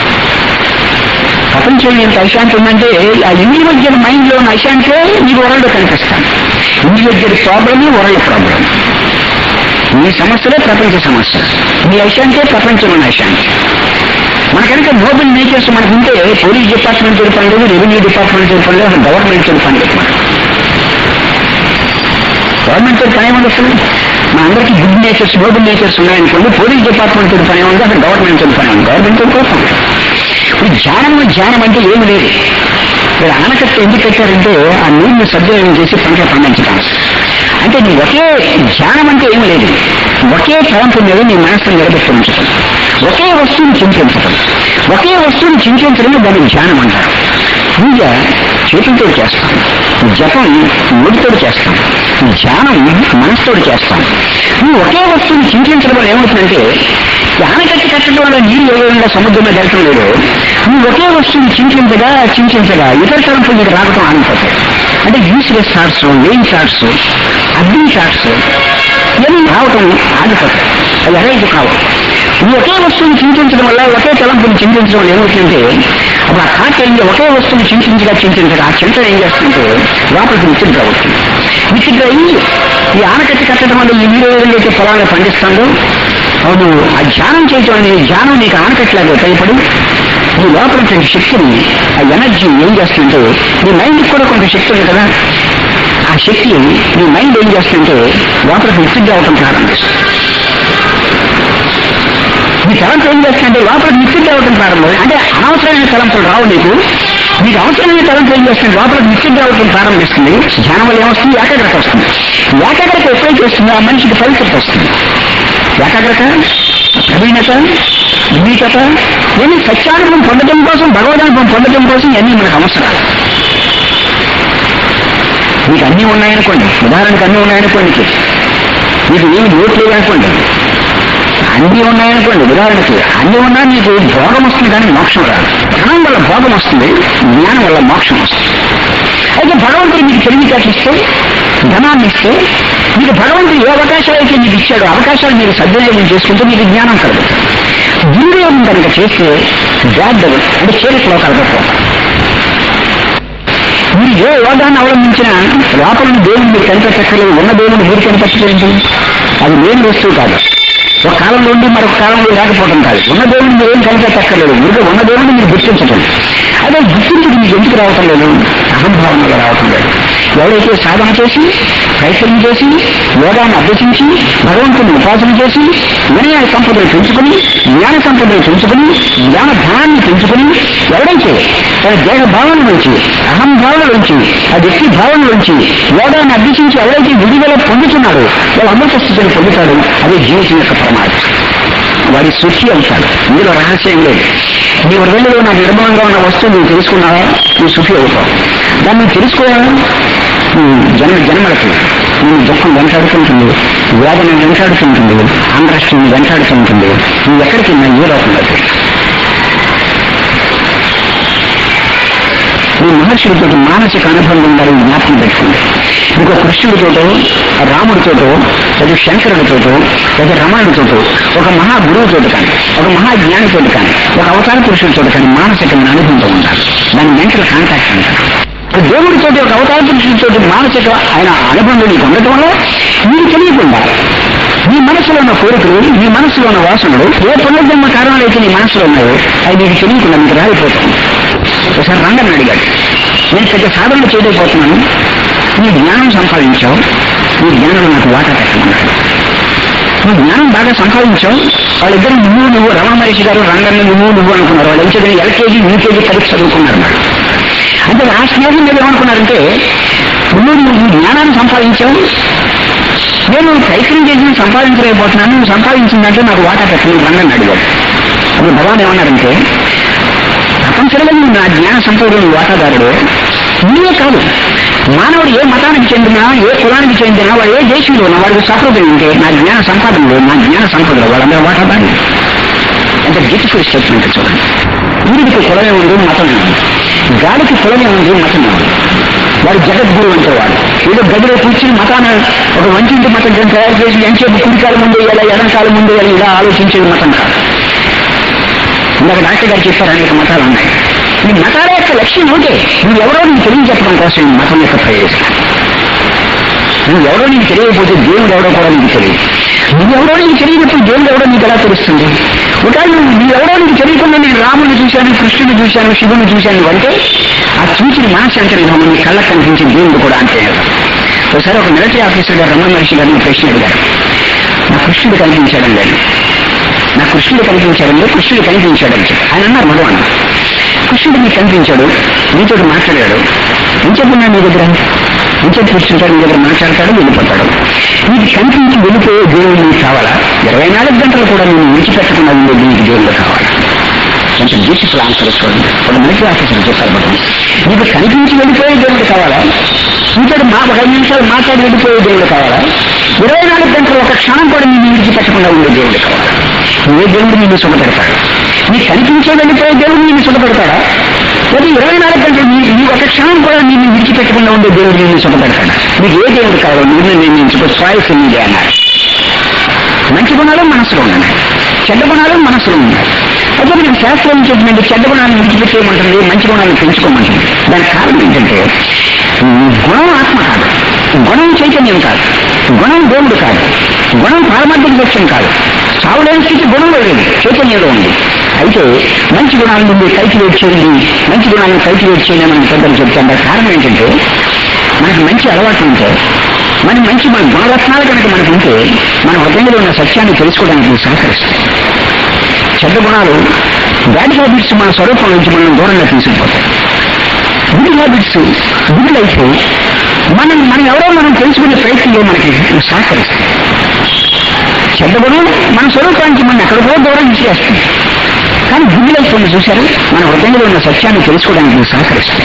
ప్రపంచం ఎంత అశాంతి ఉందంటే ఆ ఇండివిజువల్ మైండ్ లో ఉన్న అశాంతే నీకు వరల్డ్ కనిపిస్తాను. Individual problem world problem. నీ సమస్యలే ప్రపంచ సమస్య, నీ అశాంతే ప్రపంచంలో ఉన్న అశాంతి. మన కనుక నోబెల్ నేచర్స్ మనకు ఉంటే పోలీస్ డిపార్ట్మెంట్ పని లేదు, రెవెన్యూ డిపార్ట్మెంట్ పని లేదు, అసలు గవర్నమెంట్ పని లేదు. మనకు గవర్నమెంట్ పని ఏముంది? అసలు మన అందరికీ గుడ్ నేచర్స్, నోబెల్ నేచర్స్ ఉన్నాయనుకోండి. పోలీస్ డిపార్ట్మెంట్ పని ఉంది, అసలు గవర్నమెంట్ పని ఉంది. గవర్నమెంట్ కోసం ఇప్పుడు ధ్యానం ధ్యానం అంటే ఏమి లేదు. ఇక్కడ ఆనకట్ట ఎందుకు పెట్టారంటే ఆ నీళ్లు సద్వినియోగం చేసి పంట పండించడానికి. అంటే నీ ఒకే ధ్యానం అంటే ఏమి లేదు. ఒకే తలంపు మీద నీ మనసును నిలబెట్టి ఉంచటం, ఒకే వస్తువుని చింతించటం. ఒకే వస్తువుని చింతించడమే దాన్ని ధ్యానం అంటారు. పూజ చేతులతో చేస్తాం, జపం నోటితో చేస్తాం, ధ్యానం మనసుతో చేస్తాం. నువ్వు ఒకే వస్తువుని చింతించడం వల్ల ఏమవుతుందంటే ఆనకట్టి కట్టడం వల్ల నీళ్ళు ఏ విధంగా సముద్రంలో జరగటం లేదు. నువ్వు ఒకే వస్తువుని చింతించగా చింతించగా ఇతర తరంపులు నీకు రావటం ఆగిపోతాయి. అంటే యూస్లెస్ థాట్స్, లేని థాట్స్, అడ్డీ థాట్స్ ఇవన్నీ రావటం ఆగిపోతాయి. అది అరైజ్ కావు. నువ్వు ఒకే వస్తువుని చింతించడం వల్ల, ఒకే తలంపుని చింతించడం వల్ల ఏమవుతుందంటే అప్పుడు ఆ థాట్ ఏంటి, ఒకే వస్తువుని చింతించగా చింతించగా ఆ చింతన ఏం చేస్తుంటే లోపలికి విచిద్ర అవుతుంది. విచిద్ర అయ్యి ఈ ఆనకట్టి కట్టడం వల్ల ఈ నీరు ఏదైతే పొలాలను పండిస్తాడో అవును ఆ ధ్యానం చేయటం అనేది ధ్యానం నీకు ఆనకట్లాగా ఉపయోగపడి నీ లోపల శక్తిని, ఆ ఎనర్జీ ఏం చేస్తుంటే నీ మైండ్కి కూడా కొంత శక్తి ఉంది కదా, ఆ శక్తి నీ మైండ్ ఏం చేస్తుంటే లోపలికి విసిగ్గా అవటం ప్రారంభిస్తుంది. నీ తలంపు ఏం చేస్తుంటే లోపలికి విసిగ్గా అవటం ప్రారంభం. అంటే అనవసరమైన తలంపులు రావు నీకు. నీకు అవసరమైన తలంపు ఏం చేస్తుంది లోపలికి విసిగ్గా అవటం ప్రారంభిస్తుంది. ధ్యానం వల్ల ఏమొస్తుంది, ఏకాగ్రత వస్తుంది. ఏకాగ్రత ఎప్పుడైతే వస్తుందో ఆ మనిషికి పవిత్రత వస్తుంది. ఏకాగ్రత, ప్రవీణత, వినీతత ఇవన్నీ సత్యానుభవం పొందడం కోసం, భగవదానుభవం పొందడం కోసం ఇవన్నీ మనకు అవసరాలు. మీకు అన్నీ ఉన్నాయనుకోండి, ఉదాహరణకు అన్నీ ఉన్నాయనుకోండి, మీకు ఏమి లోటు లేదనుకోండి, అన్నీ ఉన్నాయనుకోండి ఉదాహరణకి అన్నీ ఉన్నా నీకు భోగం వస్తుంది కానీ మోక్షం రాదు. ధనం వల్ల భోగం వస్తుంది, జ్ఞానం వల్ల మోక్షం వస్తుంది. అయితే భగవంతుడు మీకు తెలివితేటలు ఇస్తే, ధనాన్ని ఇస్తే, మీకు భగవంతుడు ఏ అవకాశాలు అయితే మీకు ఇచ్చాడో అవకాశాలు మీరు సద్వినియోగం చేసుకుంటే మీకు జ్ఞానం కలుగుతుంది. దుర్వినియోగం కనుక చేస్తే బ్యాడ్ అంటే చేరిక లోకాలకు పోతాం. మీరు ఏ యోగాన్ని అవలంబించినా లోపల దేవుని మీరు కనిపెట్టలేదు, ఉన్న దేవుని మీరు కనిపెట్టలేదు. అది లేని వస్తువు కాదు. ఒక కాలంలో ఉండి మరొక కాలంలో లేకపోవడం కాదు. ఉన్న దేవుడిని మీరు ఏం కనిపెట్టక్కర్లేదు, మీరు ఉన్న దేవుడిని మీరు గుర్తించటం. అదే గుర్తించడం మీకు ఎందుకు రావటం లేదు, అహంభావనగా రావటం లేదు. ఎవరైతే సాధన చేసి ప్రయత్నం చేసి యోగాన్ని అభ్యసించి భగవంతుని ఉపాసన చేసి వినయ సంపదలు పెంచుకుని జ్ఞాన సంపదలు పెంచుకుని జ్ఞాన ధనాన్ని పెంచుకుని ఎవరైతే తన దేహ భావన నుంచి అహంభావన నుంచి ఆ వ్యక్తి భావన నుంచి యోగాన్ని అభ్యసించి ఎవరైతే విడుదల పొందుతున్నాడో వాళ్ళు అమృత స్థితిని పొందుతాడు. అదే జీవితం యొక్క ప్రమాదం. వాడి సుఖి అవుతాడు. ఇందులో రహస్యం లేదు. నీ హృదయంలో నాకు నిర్మలంగా ఉన్న వస్తువు నువ్వు తెలుసుకున్నావా, నువ్వు సుఖి అవుతావు. దాన్ని తెలుసుకోవాలా, జన్మ జన్మలకి నేను దుఃఖం వెంటాడుతుంటుంది, వేదన వెంటాడుతుంటుంది, ఆంధ్రష్ట్రం వెంటాడుతుంటుంది. నువ్వు ఎక్కడికి నా ఏ లోకంలో ఈ మహర్షులతో మానసిక అనుభవం ఉండాలి, జ్ఞాపకం పెట్టుకుంది. ఇంకో కృష్ణుడితోటో రాముడితోటో లేదా శంకరుడితోటో లేదా రమణుడితోటో ఒక మహా గురువుతోటి కానీ ఒక మహాజ్ఞానితోటి కానీ ఒక అవతార పురుషుడితో కానీ మానసికమైన అనుభవం ఉండాలి. దాన్ని మెంటల్ కాంటాక్ట్ అంటారు. దేవుడితో ఒక అవతార పురుషుడితో మానసిక ఆయన అనుభవం నీకు ఉండటం వల్ల నీకు తెలియకుండా నీ మనసులో ఉన్న కోరికలు, నీ మనసులో ఉన్న వాసనలు, ఏ పునర్జన్మ కారణాలు అయితే నీ మనసులో ఉన్నాయో అవి నీకు తెలియకుండా నీకు రాలిపోతాం. ఒకసారి రంగని అడిగాడు, నేను పెద్ద సాధనలు చేయలేకపోతున్నాను, నీ జ్ఞానం సంపాదించావు, నీ జ్ఞానంలో నాకు వాటా పెట్టమన్నాడు. నువ్వు జ్ఞానం బాగా సంపాదించావు. వాళ్ళిద్దరు నువ్వు నువ్వు రమణ మహర్షి గారు రంగన్ని నువ్వు నువ్వు అనుకున్నారు. వాళ్ళు ఎంచే ఎల్కేజీ యూకేజీ పరీక్ష చదువుకున్నారు. నాడు అంటే ఆ స్నేహం మీద ఏమనుకున్నారంటే నువ్వు నువ్వు జ్ఞానాన్ని సంపాదించావు, నేను ప్రయత్నం చేసి సంపాదించలేకపోతున్నాను, నువ్వు సంపాదించిందంటే నాకు వాటా పెట్టలేదు రంగన్ని అడిగాడు. అప్పుడు భగవాన్ ఏమన్నారంటే తప్పనిసరిగా నువ్వు నా జ్ఞాన సంపదలు వాటాదారుడు నీవే కాదు, మానవుడు ఏ మతానికి చెందినా ఏ కులానికి చెందినా వాడు ఏ దేశంలో ఉన్నా వాడికి సఫలత ఉంటే నా జ్ఞాన సంపాదనలో నా జ్ఞాన సంపదలు వాళ్ళందరూ వాటాదారు. అంటే బ్యూటిఫుల్ స్టేట్మెంట్ చూడండి. వీరికి కులమే ఉంది, మతమే ఉంది. గాలికి కులమే ఉంది, మతమే ఉంది. వాడు జగద్గురు అంటే వాడు ఏదో గదిలో కూర్చుని మతాన్ని ఒక మంచి మతం తయారు చేసి ఎంచేపు కుడికాల ముందు ఎలా ఎడంకాల ముందు ఎలా ఇలా ఆలోచించేది మతం కాదు. ఇందాక డాక్టర్ గారు చెప్పారు అనేక మతాలు ఉన్నాయి. ఈ మతాల యొక్క లక్ష్యం ఉంటే నువ్వు ఎవరో నీకు తెలియజెప్పడం కోసం ఈ మతం యొక్క ప్రయోజనం. నువ్వు ఎవరో నీకు తెలియకపోతే దేవుడు ఎవడో కూడా నీకు తెలియదు. నువ్వెవరో నీకు తెలియనప్పుడు దేవుడు ఎవడో నీకు ఎలా తెలుస్తుంది? ఒకవేళ నువ్వు నువ్వెవరో నీకు తెలియకుండా నేను రాముని చూశాను, కృష్ణుని చూశాను, శివుని చూశాను అంటే ఆ చూసిన మనశాంతరం నీ కళ్ళకు కనిపించిన దేవుడు కూడా అంతే. ఒకసారి ఒక మిలిటరీ ఆఫీసర్ గారు రమణ మహర్షి గారిని ప్రశ్న అడిగారు, నా కృష్ణుడు కనిపించాడని గారు నా కృష్ణుడు కనిపించాడండి కృష్ణుడు కనిపించాడని చెప్పి ఆయన అన్నారు. భగవాన్ కృష్ణుడు మీకు కనిపించాడు, మీతో మాట్లాడాడు, ఏం చెప్పున్నా మీ దగ్గర ఏం చెప్పి కూర్చుంటాడు, మీ దగ్గర మాట్లాడతాడు, వెళ్ళిపోతాడు. మీకు కనిపించి వెళ్ళిపోయే దేవుడు మీకు కావాలా? ఇరవై నాలుగు గంటలు కూడా నేను విడిచిపెట్టకుండా ఉండే మీకు దేవుడు కావాలా? ఎంత బ్యూటిఫుల్ ఆన్సర్ చూడండి. ఒక మిలిటరీ ఆఫీసర్ చెప్పారు మేడం, నీకు కనిపించి వెళ్ళిపోయే దేవుడు కావాలా, ఇంకోటి మా ఒక ఐదు నిమిషాలు మాట్లాడి వెళ్ళిపోయే దేవుడు కావాలా, ఇరవై నాలుగు గంటలు ఒక క్షణం కూడా నేను విడిచిపెట్టకుండా ఉండే దేవుడు కావాలా? ఏ దేవుడు నిన్ను సుఖపెడతాడు? నీకు కనిపించే వెళ్ళిపోయే దేవుడు నిన్ను సుఖపెడతాడా, లేదా ఇరవై నాలుగు గంటలు నీ నీ ఒక క్షణం కూడా నేను విడిచిపెట్టకుండా ఉండే దేవుడు నిన్ను సుఖపెడతాడా? నీకు ఏ దేవుడు కావాలో నిన్ను నిర్ణయించుకో, చాయిస్ నీదే అన్నారు. మంచి గుణాలు మనసులో ఉన్నాయి, చెడ్డ గుణాలు మనసులో ఉన్నాయి. అయితే నేను శాస్త్రం చెప్పినట్టు చెడ్డ గుణాలను విడిచిపెట్టేయమంటుంది, మంచి గుణాలను పెంచుకోమంటుంది. దానికి కారణం ఏంటంటే గుణం ఆత్మ కాదు, గుణం చైతన్యం కాదు, గుణం దేవుడు కాదు, గుణం పారమార్థిక లక్ష్యం కాదు. సావులేని స్థితి గుణంలో లేదు, చైతన్యంలో ఉంది. అయితే మంచి గుణాల నుండి కల్టివేట్ చేయండి, మంచి గుణాలను కల్టివేట్ చేయండి అని పెద్దలు చెప్తాను. కారణం ఏంటంటే మనకి మంచి అలవాటు ఉంటే, మన మంచి మన గుణలక్షణాలు కనుక మనకు ఉంటే మన హృదయంలో ఉన్న సత్యాన్ని తెలుసుకోవడానికి సహకరిస్తాయి. చెడ్డ గుణాలు, బ్యాడ్ హ్యాబిట్స్ మన స్వరూపం నుంచి మనం దూరంగా తీసుకుపోతాయి. గుడ్ హ్యాబిట్స్, గుడ్ లైఫ్ మనం మనం ఎవరో మనం తెలుసుకునే ప్రయత్నంలో మనకి సహకరిస్తాయి. చెడ్డ గుణం మన స్వరూపానికి మనం ఎక్కడికో దూరం చేస్తుంది. కానీ గుడ్ లైఫ్ అని చూశారు, మన హృదయంలో ఉన్న సత్యాన్ని తెలుసుకోవడానికి సహకరిస్తాయి.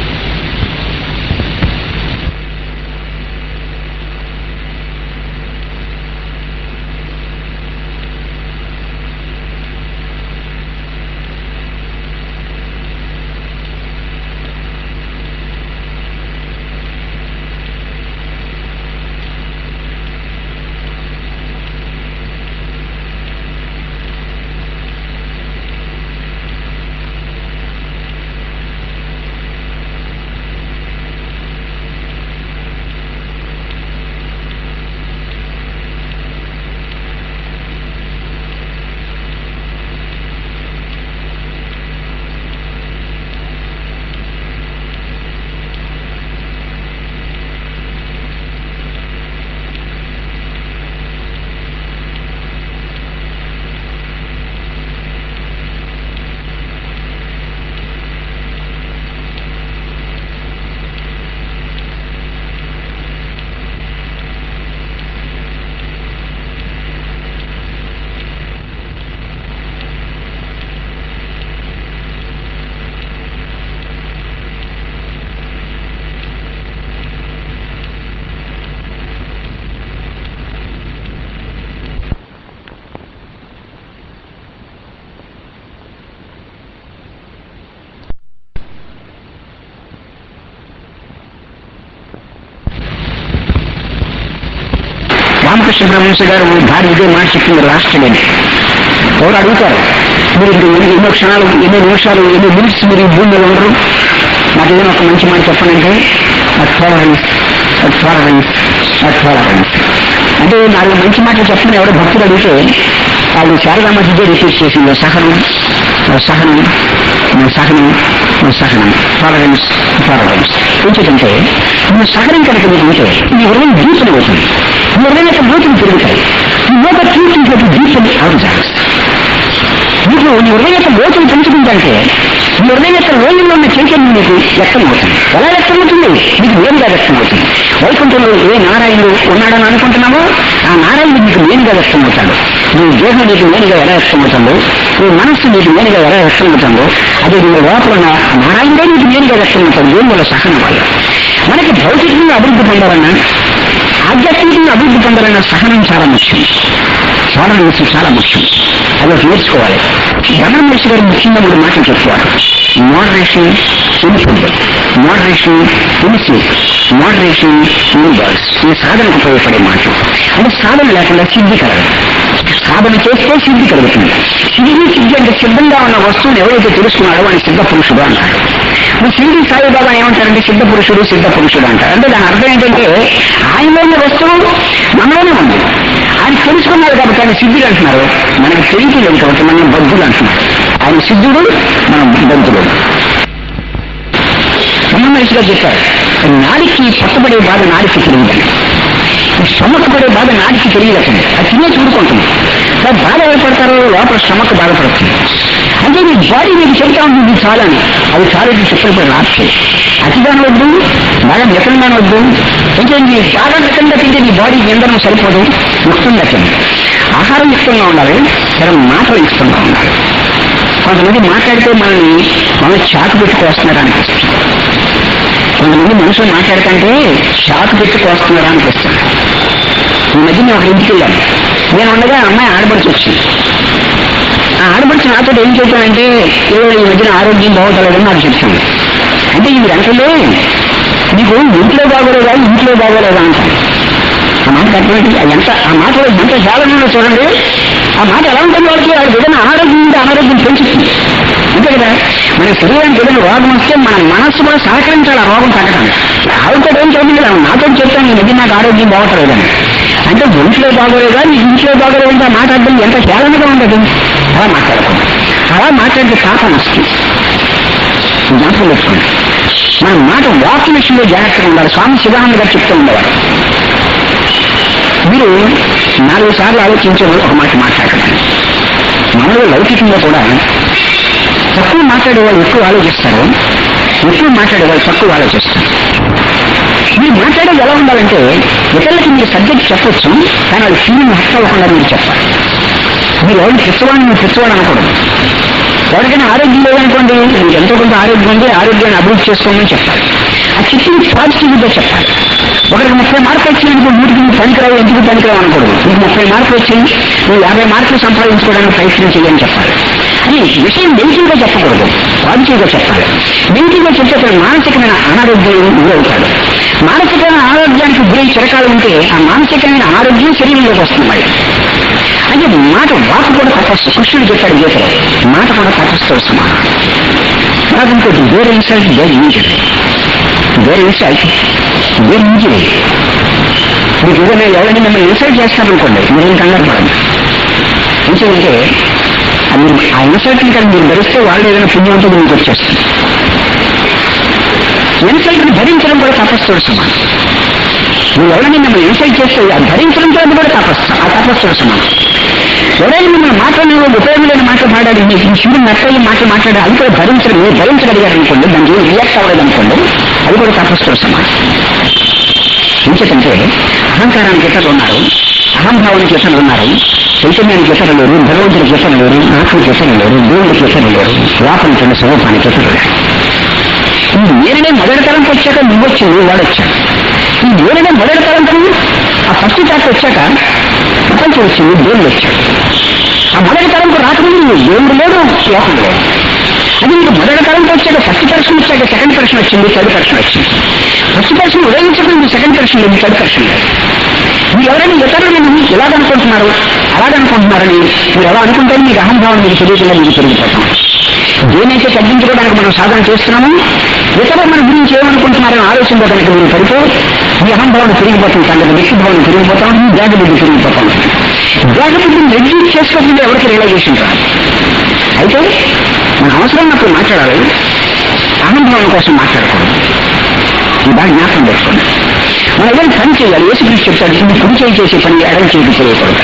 రామకృష్ణ పరమహంస గారు భార్య ఇదే మాట చెప్పింది లాస్ట్ డేని. ఎవరు అడుగుతారు, మీరు ఇంక ఎన్నో క్షణాలు, ఎన్నో నిమిషాలు, ఎన్నో మినిట్స్ మీరు ఈ భూమిలో ఉండరు, నాకు ఏదైనా ఒక మంచి మాట చెప్పనంటే టాలరెన్స్ టాలరెన్స్ టాలరెన్స్ అంటే నాలుగు మంచి మాటలు చెప్పని ఎవరో భక్తులు అడిగితే వాళ్ళు శారదామ్మ ఇదే రిపీట్ చేసింది, సహనం సహనం సహనం సహనం టాలరెన్స్ టాలరెన్స్. ఏంటంటే నువ్వు సహనం కనుక నీకు ఉంటే నీ హృదయం దీపని అవుతుంది, నీ హృదయం యొక్క లోతులు పెరుగుతాయి. ఈ లోక చూసి దీపని అవుతారు. నీకు నీ హృదయం యొక్క లోతులు పెంచుకుంటే నీ హృదయం యొక్క లోయల్లో ఉన్న చైతన్యం నీకు వ్యక్తం అవుతుంది. ఎలా వ్యక్తం అవుతుంది? నీకు నేరుగా వ్యక్తం అవుతుంది. వైకుంఠంలో ఏ నారాయణుడు ఉన్నాడని అనుకుంటున్నావో ఆ నారాయణుడు నీకు నేనుగా వ్యక్తం అవుతాడు. నీ దేహం నీకు నేనుగా ఎలా వ్యక్తం అవుతుందో, నీ మనస్సు నీకు నేనుగా ఎలా వ్యక్తం అవుతుందో, అదే నీ లోపల ఉన్న నారాయణుడే నీకు నేనుగా వ్యక్తం అవుతాడు. ఏం వల్ల సహనం వల్ల. మనకి భౌతికంగా అభివృద్ధి పొందాలన్నా, ఆధ్యాత్మికంగా అభివృద్ధి పొందాలన్న సహనం చాలా ముఖ్యం, టాలరెన్స్ చాలా ముఖ్యం. అది నేర్చుకోవాలి. రమణ మహర్షి గారు ముఖ్యంగా మూడు మాటలు చెప్తారు. Moderation in food, moderation in sleep, moderation in words. ఈ సాధనకు ఉపయోగపడే మాటలు. అంటే సాధన లేకుండా సిద్ధి కలగదు, సాధన చేస్తే సిద్ధి కలుగుతుంది. సిద్ధి సిద్ధి అంటే సిద్ధంగా ఉన్న వస్తువుని ఎవరైతే తెలుసుకున్నాడో వాడిని సిద్ధ పురుషుడు అంటారు. ఇప్పుడు సిద్ధి సాయిబాబా ఏమంటారంటే సిద్ధ పురుషుడు సిద్ధ పురుషుడు అంటారు. అంటే దాని అర్థం ఏంటంటే ఆయనలోని వస్తువు మనలోనే ఉంది, ఆయన తెలుసుకున్నారు కాబట్టి ఆయన సిద్ధుడు అంటున్నారు. మనకి తెలియలేదు కాబట్టి మనం బద్ధులు అంటున్నారు. ఆయన సిద్ధుడు, మనం బద్ధుడు. రమణ మహర్షి గారు చెప్పారు, నాడికి పట్టబడే బాధ నాడికి తెలియదని, శ్రమకు పడే బాధ నాడికి తెలియలేకండి. అది తినే చూడుకుంటుంది. దాని బాధ ఏర్పడతారో లోపల శ్రమకు బాధపడుతుంది. అంటే మీ బాడీ మీకు చెప్తా ఉంటుంది చాలని, అది చాలా చెప్పినప్పుడు రాస్తే అతిగానే వద్దు, బాగా మితంగానే వద్దు. అంటే నీ బాగా మితంగా తింటే నీ బాడీ ఇంధనం సరిపోదు, యుక్తంగా తింది. ఆహారం యుక్తంగా ఉండాలి, సరే మాటలు యుక్తంగా ఉండాలి. కొంతమంది మాట్లాడితే మనల్ని మనం చాకు పెట్టుకొస్తున్నారు అనిపిస్తుంది. కొంతమంది మనుషులు మాట్లాడుతుంటే షాక్ పెట్టుకొస్తున్నారా అనిపిస్తుంది. ఈ మధ్య నేను ఒక ఇంటికి వెళ్ళాను. నేను ఉండగా అమ్మాయి ఆడబడిచి వచ్చింది. ఆ ఆడబడిచి నాతో ఏం చెప్పానంటే ఏదో ఈ మధ్యన ఆరోగ్యం బాగోగలదని నాకు చెప్తాను. అంటే ఈ వెంటనే నీకు ఇంట్లో బాగోలేదా ఇంట్లో బాగోలేదా అంటాను. ఆ మాట అటువంటి ఎంత ఆ మాటలో ఎంత జాగ్రత్తగా చూడండి. ఆ మాట ఎలా ఉంటుంది వాళ్ళకి వాళ్ళకి ఏదైనా ఆరోగ్యం ఉంటే అనారోగ్యం పెంచుతుంది. అంతే కదా, మన శరీరానికి ఏదైనా రోగం వస్తే మన మనస్సు కూడా సహకరించాలి ఆ రోగం తగ్గడానికి. ఆవిడతో ఏం చెప్పండి కదా, నాతో చెప్తాను ఈ మధ్య నాకు ఆరోగ్యం బాగోలేదని. అంటే ఒంట్లో బాగోలేదా నీ ఇంట్లో బాగోలేదంటే ఆ మాట్లాడడం ఎంత హేళనగా ఉండదు. అలా మాట్లాడకూడదు. అలా మాట్లాడితే పాపం వస్తుంది. జ్ఞాపకం పెట్టుకోండి. మన మాట వాక్య విషయంలో జాగ్రత్తగా ఉండాలి. స్వామి శివానంద గారు చెప్తూ ఉండేవారు, మీరు నాలుగు సార్లు ఆలోచించే ఒక మాట మాట్లాడకండి. మనలో లౌకికంగా కూడా తక్కువ మాట్లాడేవాళ్ళు ఎక్కువ ఆలోచిస్తారు, ఎక్కువ మాట్లాడేవాళ్ళు తక్కువ ఆలోచిస్తారు. మీరు మాట్లాడేది ఎలా ఉండాలంటే ఇతరులకి మీరు సబ్జెక్ట్ చెప్పొచ్చు, కానీ అది ఫీలింగ్ హక్కు అవ్వకుండా మీరు చెప్పాలి. మీరు ఎవరిని పిచ్చవాడిని మీరు పిచ్చవాడు అనకూడదు. ఎవరికైనా ఆరోగ్యం లేదనుకోండి, మీకు ఎంతో కొంత ఆరోగ్యం ఉంది, ఆరోగ్యాన్ని అభివృద్ధి చేసుకోమని చెప్పాలి. ఆ చెప్పింది పాజిటివ్గా చెప్పాలి. ఒకరికి ముప్పై మార్కులు వచ్చినందుకు నూటికి నువ్వు పనికిరావు ఎందుకు పనికిరావు అనకూడదు. నీకు ముప్పై మార్కులు వచ్చి నువ్వు యాభై మార్కులు సంపాదించుకోవడానికి ప్రయత్నం చేయని చెప్పాలి. అది విషయం నెగిటివ్గా చెప్పకూడదు, పాజిటివ్గా చెప్పాలి. నెగిటివ్గా చెప్తే అతను మానసికమైన అనారోగ్యం గురవుతాడు. మానసికమైన ఆరోగ్యానికి గురై చిరకాలు ఉంటే ఆ మానసికమైన ఆరోగ్యం శరీరంలోకి వస్తుంది. మరి అంటే మాట వాకు కూడా తపస్సు. కృష్ణుడు చెప్పాడు గీతలో, మాట కూడా తపస్సుతో సమానం. నాకు ఇంకోటి వేరే ఇన్సల్ట్ వేరే ఇంజరీ వేరే ఇన్సల్ట్ వేరే ఇంజరీ. మీకు ఏదైనా ఎవరైనా మిమ్మల్ని ఇన్సల్ట్ చేస్తారనుకోండి, మీరేం కంగారు పడండి. ఎందుకంటే మీరు ఆ ఇన్సల్ట్ని కానీ మీరు భరిస్తే వాళ్ళు ఏదైనా పుణ్యం ఉంటుంది మీకు వచ్చేస్తుంది. ఇన్సల్ట్ని భరించడం కూడా తపస్సుతో సమానం. మీరు ఎవరైనా మిమ్మల్ని ఇన్సల్ట్ చేస్తే అది భరించడం కూడా తపస్సు, ఆ తపస్సుతో సమానం. ఎవరైనా మిమ్మల్ని మాట్లాడిన ఉపయోగం లేని మాటలు మాట్లాడి మీకు శివుడు నచ్చని మాటలు మాట్లాడి అది కూడా భరించడం మీరు భరించగలిగారు అనుకోండి, దానికి ఏం రియాక్ట్ అవ్వలేదు అనుకోండి, అది కూడా తపస్సుతో సమానం. ఎందుకంటే అహంకారానికి ఇతరులు ఉన్నారు, అహంభావానికి ఇతరులు ఉన్నారు, చైతన్యానికి ఇతరులు లేరు, భగవంతుడికి ఇతరులు లేరు, ఆత్మకి ఇతరులు లేరు, దేవుడికి ఇతరులు లేరు, లోపలికి స్వరూపానికి ఇతరులు లేరు. ఈ నేరనే మొదటి తరంకి వచ్చాక నువ్వు వచ్చి నువ్వు వాడొచ్చాను. ఈ నేరనే మొదటి తరంకి ఆ ఫస్ట్ తాకి వచ్చాక ప్రపంచం వచ్చింది, దేవుడు వచ్చాడు. ఆ మొదటి తరంకు రాకముందు నువ్వు దేవుడు లేడు, లోకం లేదు. అది నీకు మొదటి తరంకి వచ్చాక ఫస్ట్ పర్సన్ వచ్చాక సెకండ్ పర్సన్ వచ్చింది, థర్డ్ పర్సన్ వచ్చింది. ఫస్ట్ పర్సన్ ఉదయించకుండా సెకండ్ పర్సన్ లేదు, థర్డ్ పర్సన్ లేదు. మీరు ఎవరైనా ఇతరులను ఎలాగనుకుంటున్నారు అలాగనుకుంటున్నారని మీరు ఎలా అనుకుంటే మీకు అహంభావం మీకు తెలియకుండా మీకు పెరిగిపోతాం. దేనైతే తగ్గించుకోవడానికి మనం సాధన చేస్తున్నామో ఇతరులు మన గురించి ఏమనుకుంటున్నారని ఆలోచనలో కనుక మీరు పడితే మీ అహంభావం పెరిగిపోతుంది, కనుక వ్యక్తిభావం పెరిగిపోతాం, దేహబుద్ధి పెరిగిపోతాం. దేహబుద్ధిని రెడ్యూస్ చేసుకోకుండా ఎవరికి రియలైజేషన్ రాదు. అయితే మన అవసరం ఉన్నప్పుడు మాట్లాడాలి, అహంభావం కోసం మాట్లాడకూడదు. ఈ బాగా జ్ఞాపకం పెట్టుకోండి. మనం ఏదైనా పని చేయాలి, యేసుక్రీస్తు చెప్తాడు, ఇది కుడి చేయి చేసే పని ఎడం చేతి చేయకూడదు.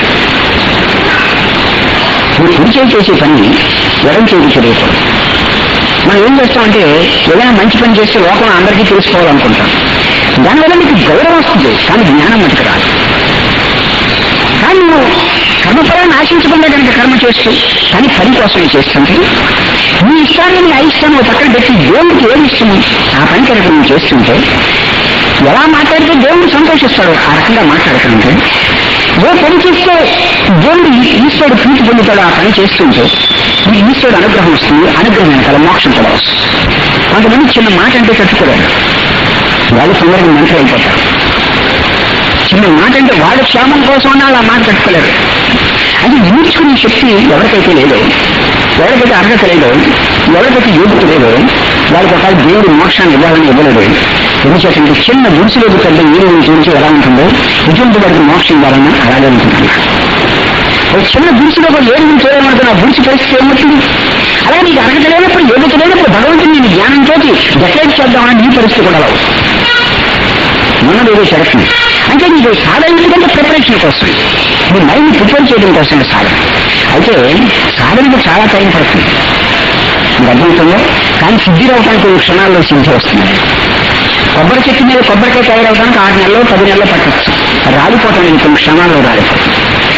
మీరు కుడి చేయి చేసే పని ఎడం చేతి చేయకూడదు. మనం ఏం చేస్తామంటే ఏదైనా మంచి పని చేస్తే లోకం అందరికీ తెలుసుకోవాలనుకుంటాం. దానివల్ల మీకు గౌరవం వస్తుంది, కానీ జ్ఞానం మటుకు రాదు. కానీ నువ్వు కర్మఫలాన్ని ఆశించకుండా కనుక కర్మ చేస్తూ కానీ పని కోసమే చేస్తుంటే నీ ఇష్టాన్ని నీ అయిష్టాన్ని పక్కన పెట్టి దేవుడికి ఏమి ఇష్టము ఆ పని కనుక నువ్వు చేస్తుంటే ఎలా మాట్లాడితే దేవుడు సంతోషిస్తాడు ఆ రకంగా మాట్లాడుతుంటే ఏ పని చేస్తే దేవుడు ఈశ్వరుడు ప్రీతి పొందుతాడు ఆ పని చేస్తుంటే ఈ ఈశ్వరుడు అనుగ్రహం వస్తుంది, అనుగ్రహం వెనకాల మోక్షం కూడా వస్తుంది. కొంతమంది చిన్న మాట అంటే తట్టుకోలేరు, వాళ్ళు తొందరగా మంత్రులు అయిపోతారు. చిన్న మాట అంటే వాళ్ళ క్షేమం కోసం అన్నా అలా మాట తట్టుకోలేరు. అది ఊర్చుకునే శక్తి ఎవరికైతే లేదో, ఎవరికైతే అర్హత లేదో, ఎవరికైతే యోగ్యత లేదో వాళ్ళకి ఒక దేవుడు మోక్షాన్ని ఇవ్వాలని ఇవ్వలేదు. ఎందుకంటే చిన్న గుడిసెలోకి పెద్ద ఏడు చూసి ఎలా ఉంటుందో ఇటువంటి వాడికి మోక్షం ఇవ్వాలని అలాగే ఉంటుంది. ఒక చిన్న గుడిసెలో కూడా ఏడు చేయాలనుకుంటే ఆ గుడిసి పరిస్థితి ఏమవుతుంది? అలాగే నీకు అర్హత లేనప్పుడు యోగ్యత లేనప్పుడు భగవంతుని నేను జ్ఞానంతో డెక్లైట్ చేద్దామని ఈ పరిస్థితి కూడా అలా ఉన్నది ఏదో షరత్ని. అంటే నీకు సాధన ఎందుకంటే ప్రిపరేషన్ కోసం, మీ మైండ్ ప్రిపేర్ చేయడం కోసం సాధన. అయితే సాధనకు చాలా టైం పడుతుంది, మీకు అర్థమవుతుందో. కానీ సిద్ధి రావడానికి కొన్ని క్షణాల్లో సిద్ధి వస్తుంది. కొబ్బరి చెట్టు మీద కొబ్బరికాయ తయారవడానికి ఆరు నెలలో పది నెలలో పట్టచ్చు, రాలిపోవటం కొన్ని క్షణాల్లో రాలిపోతుంది. అలాగే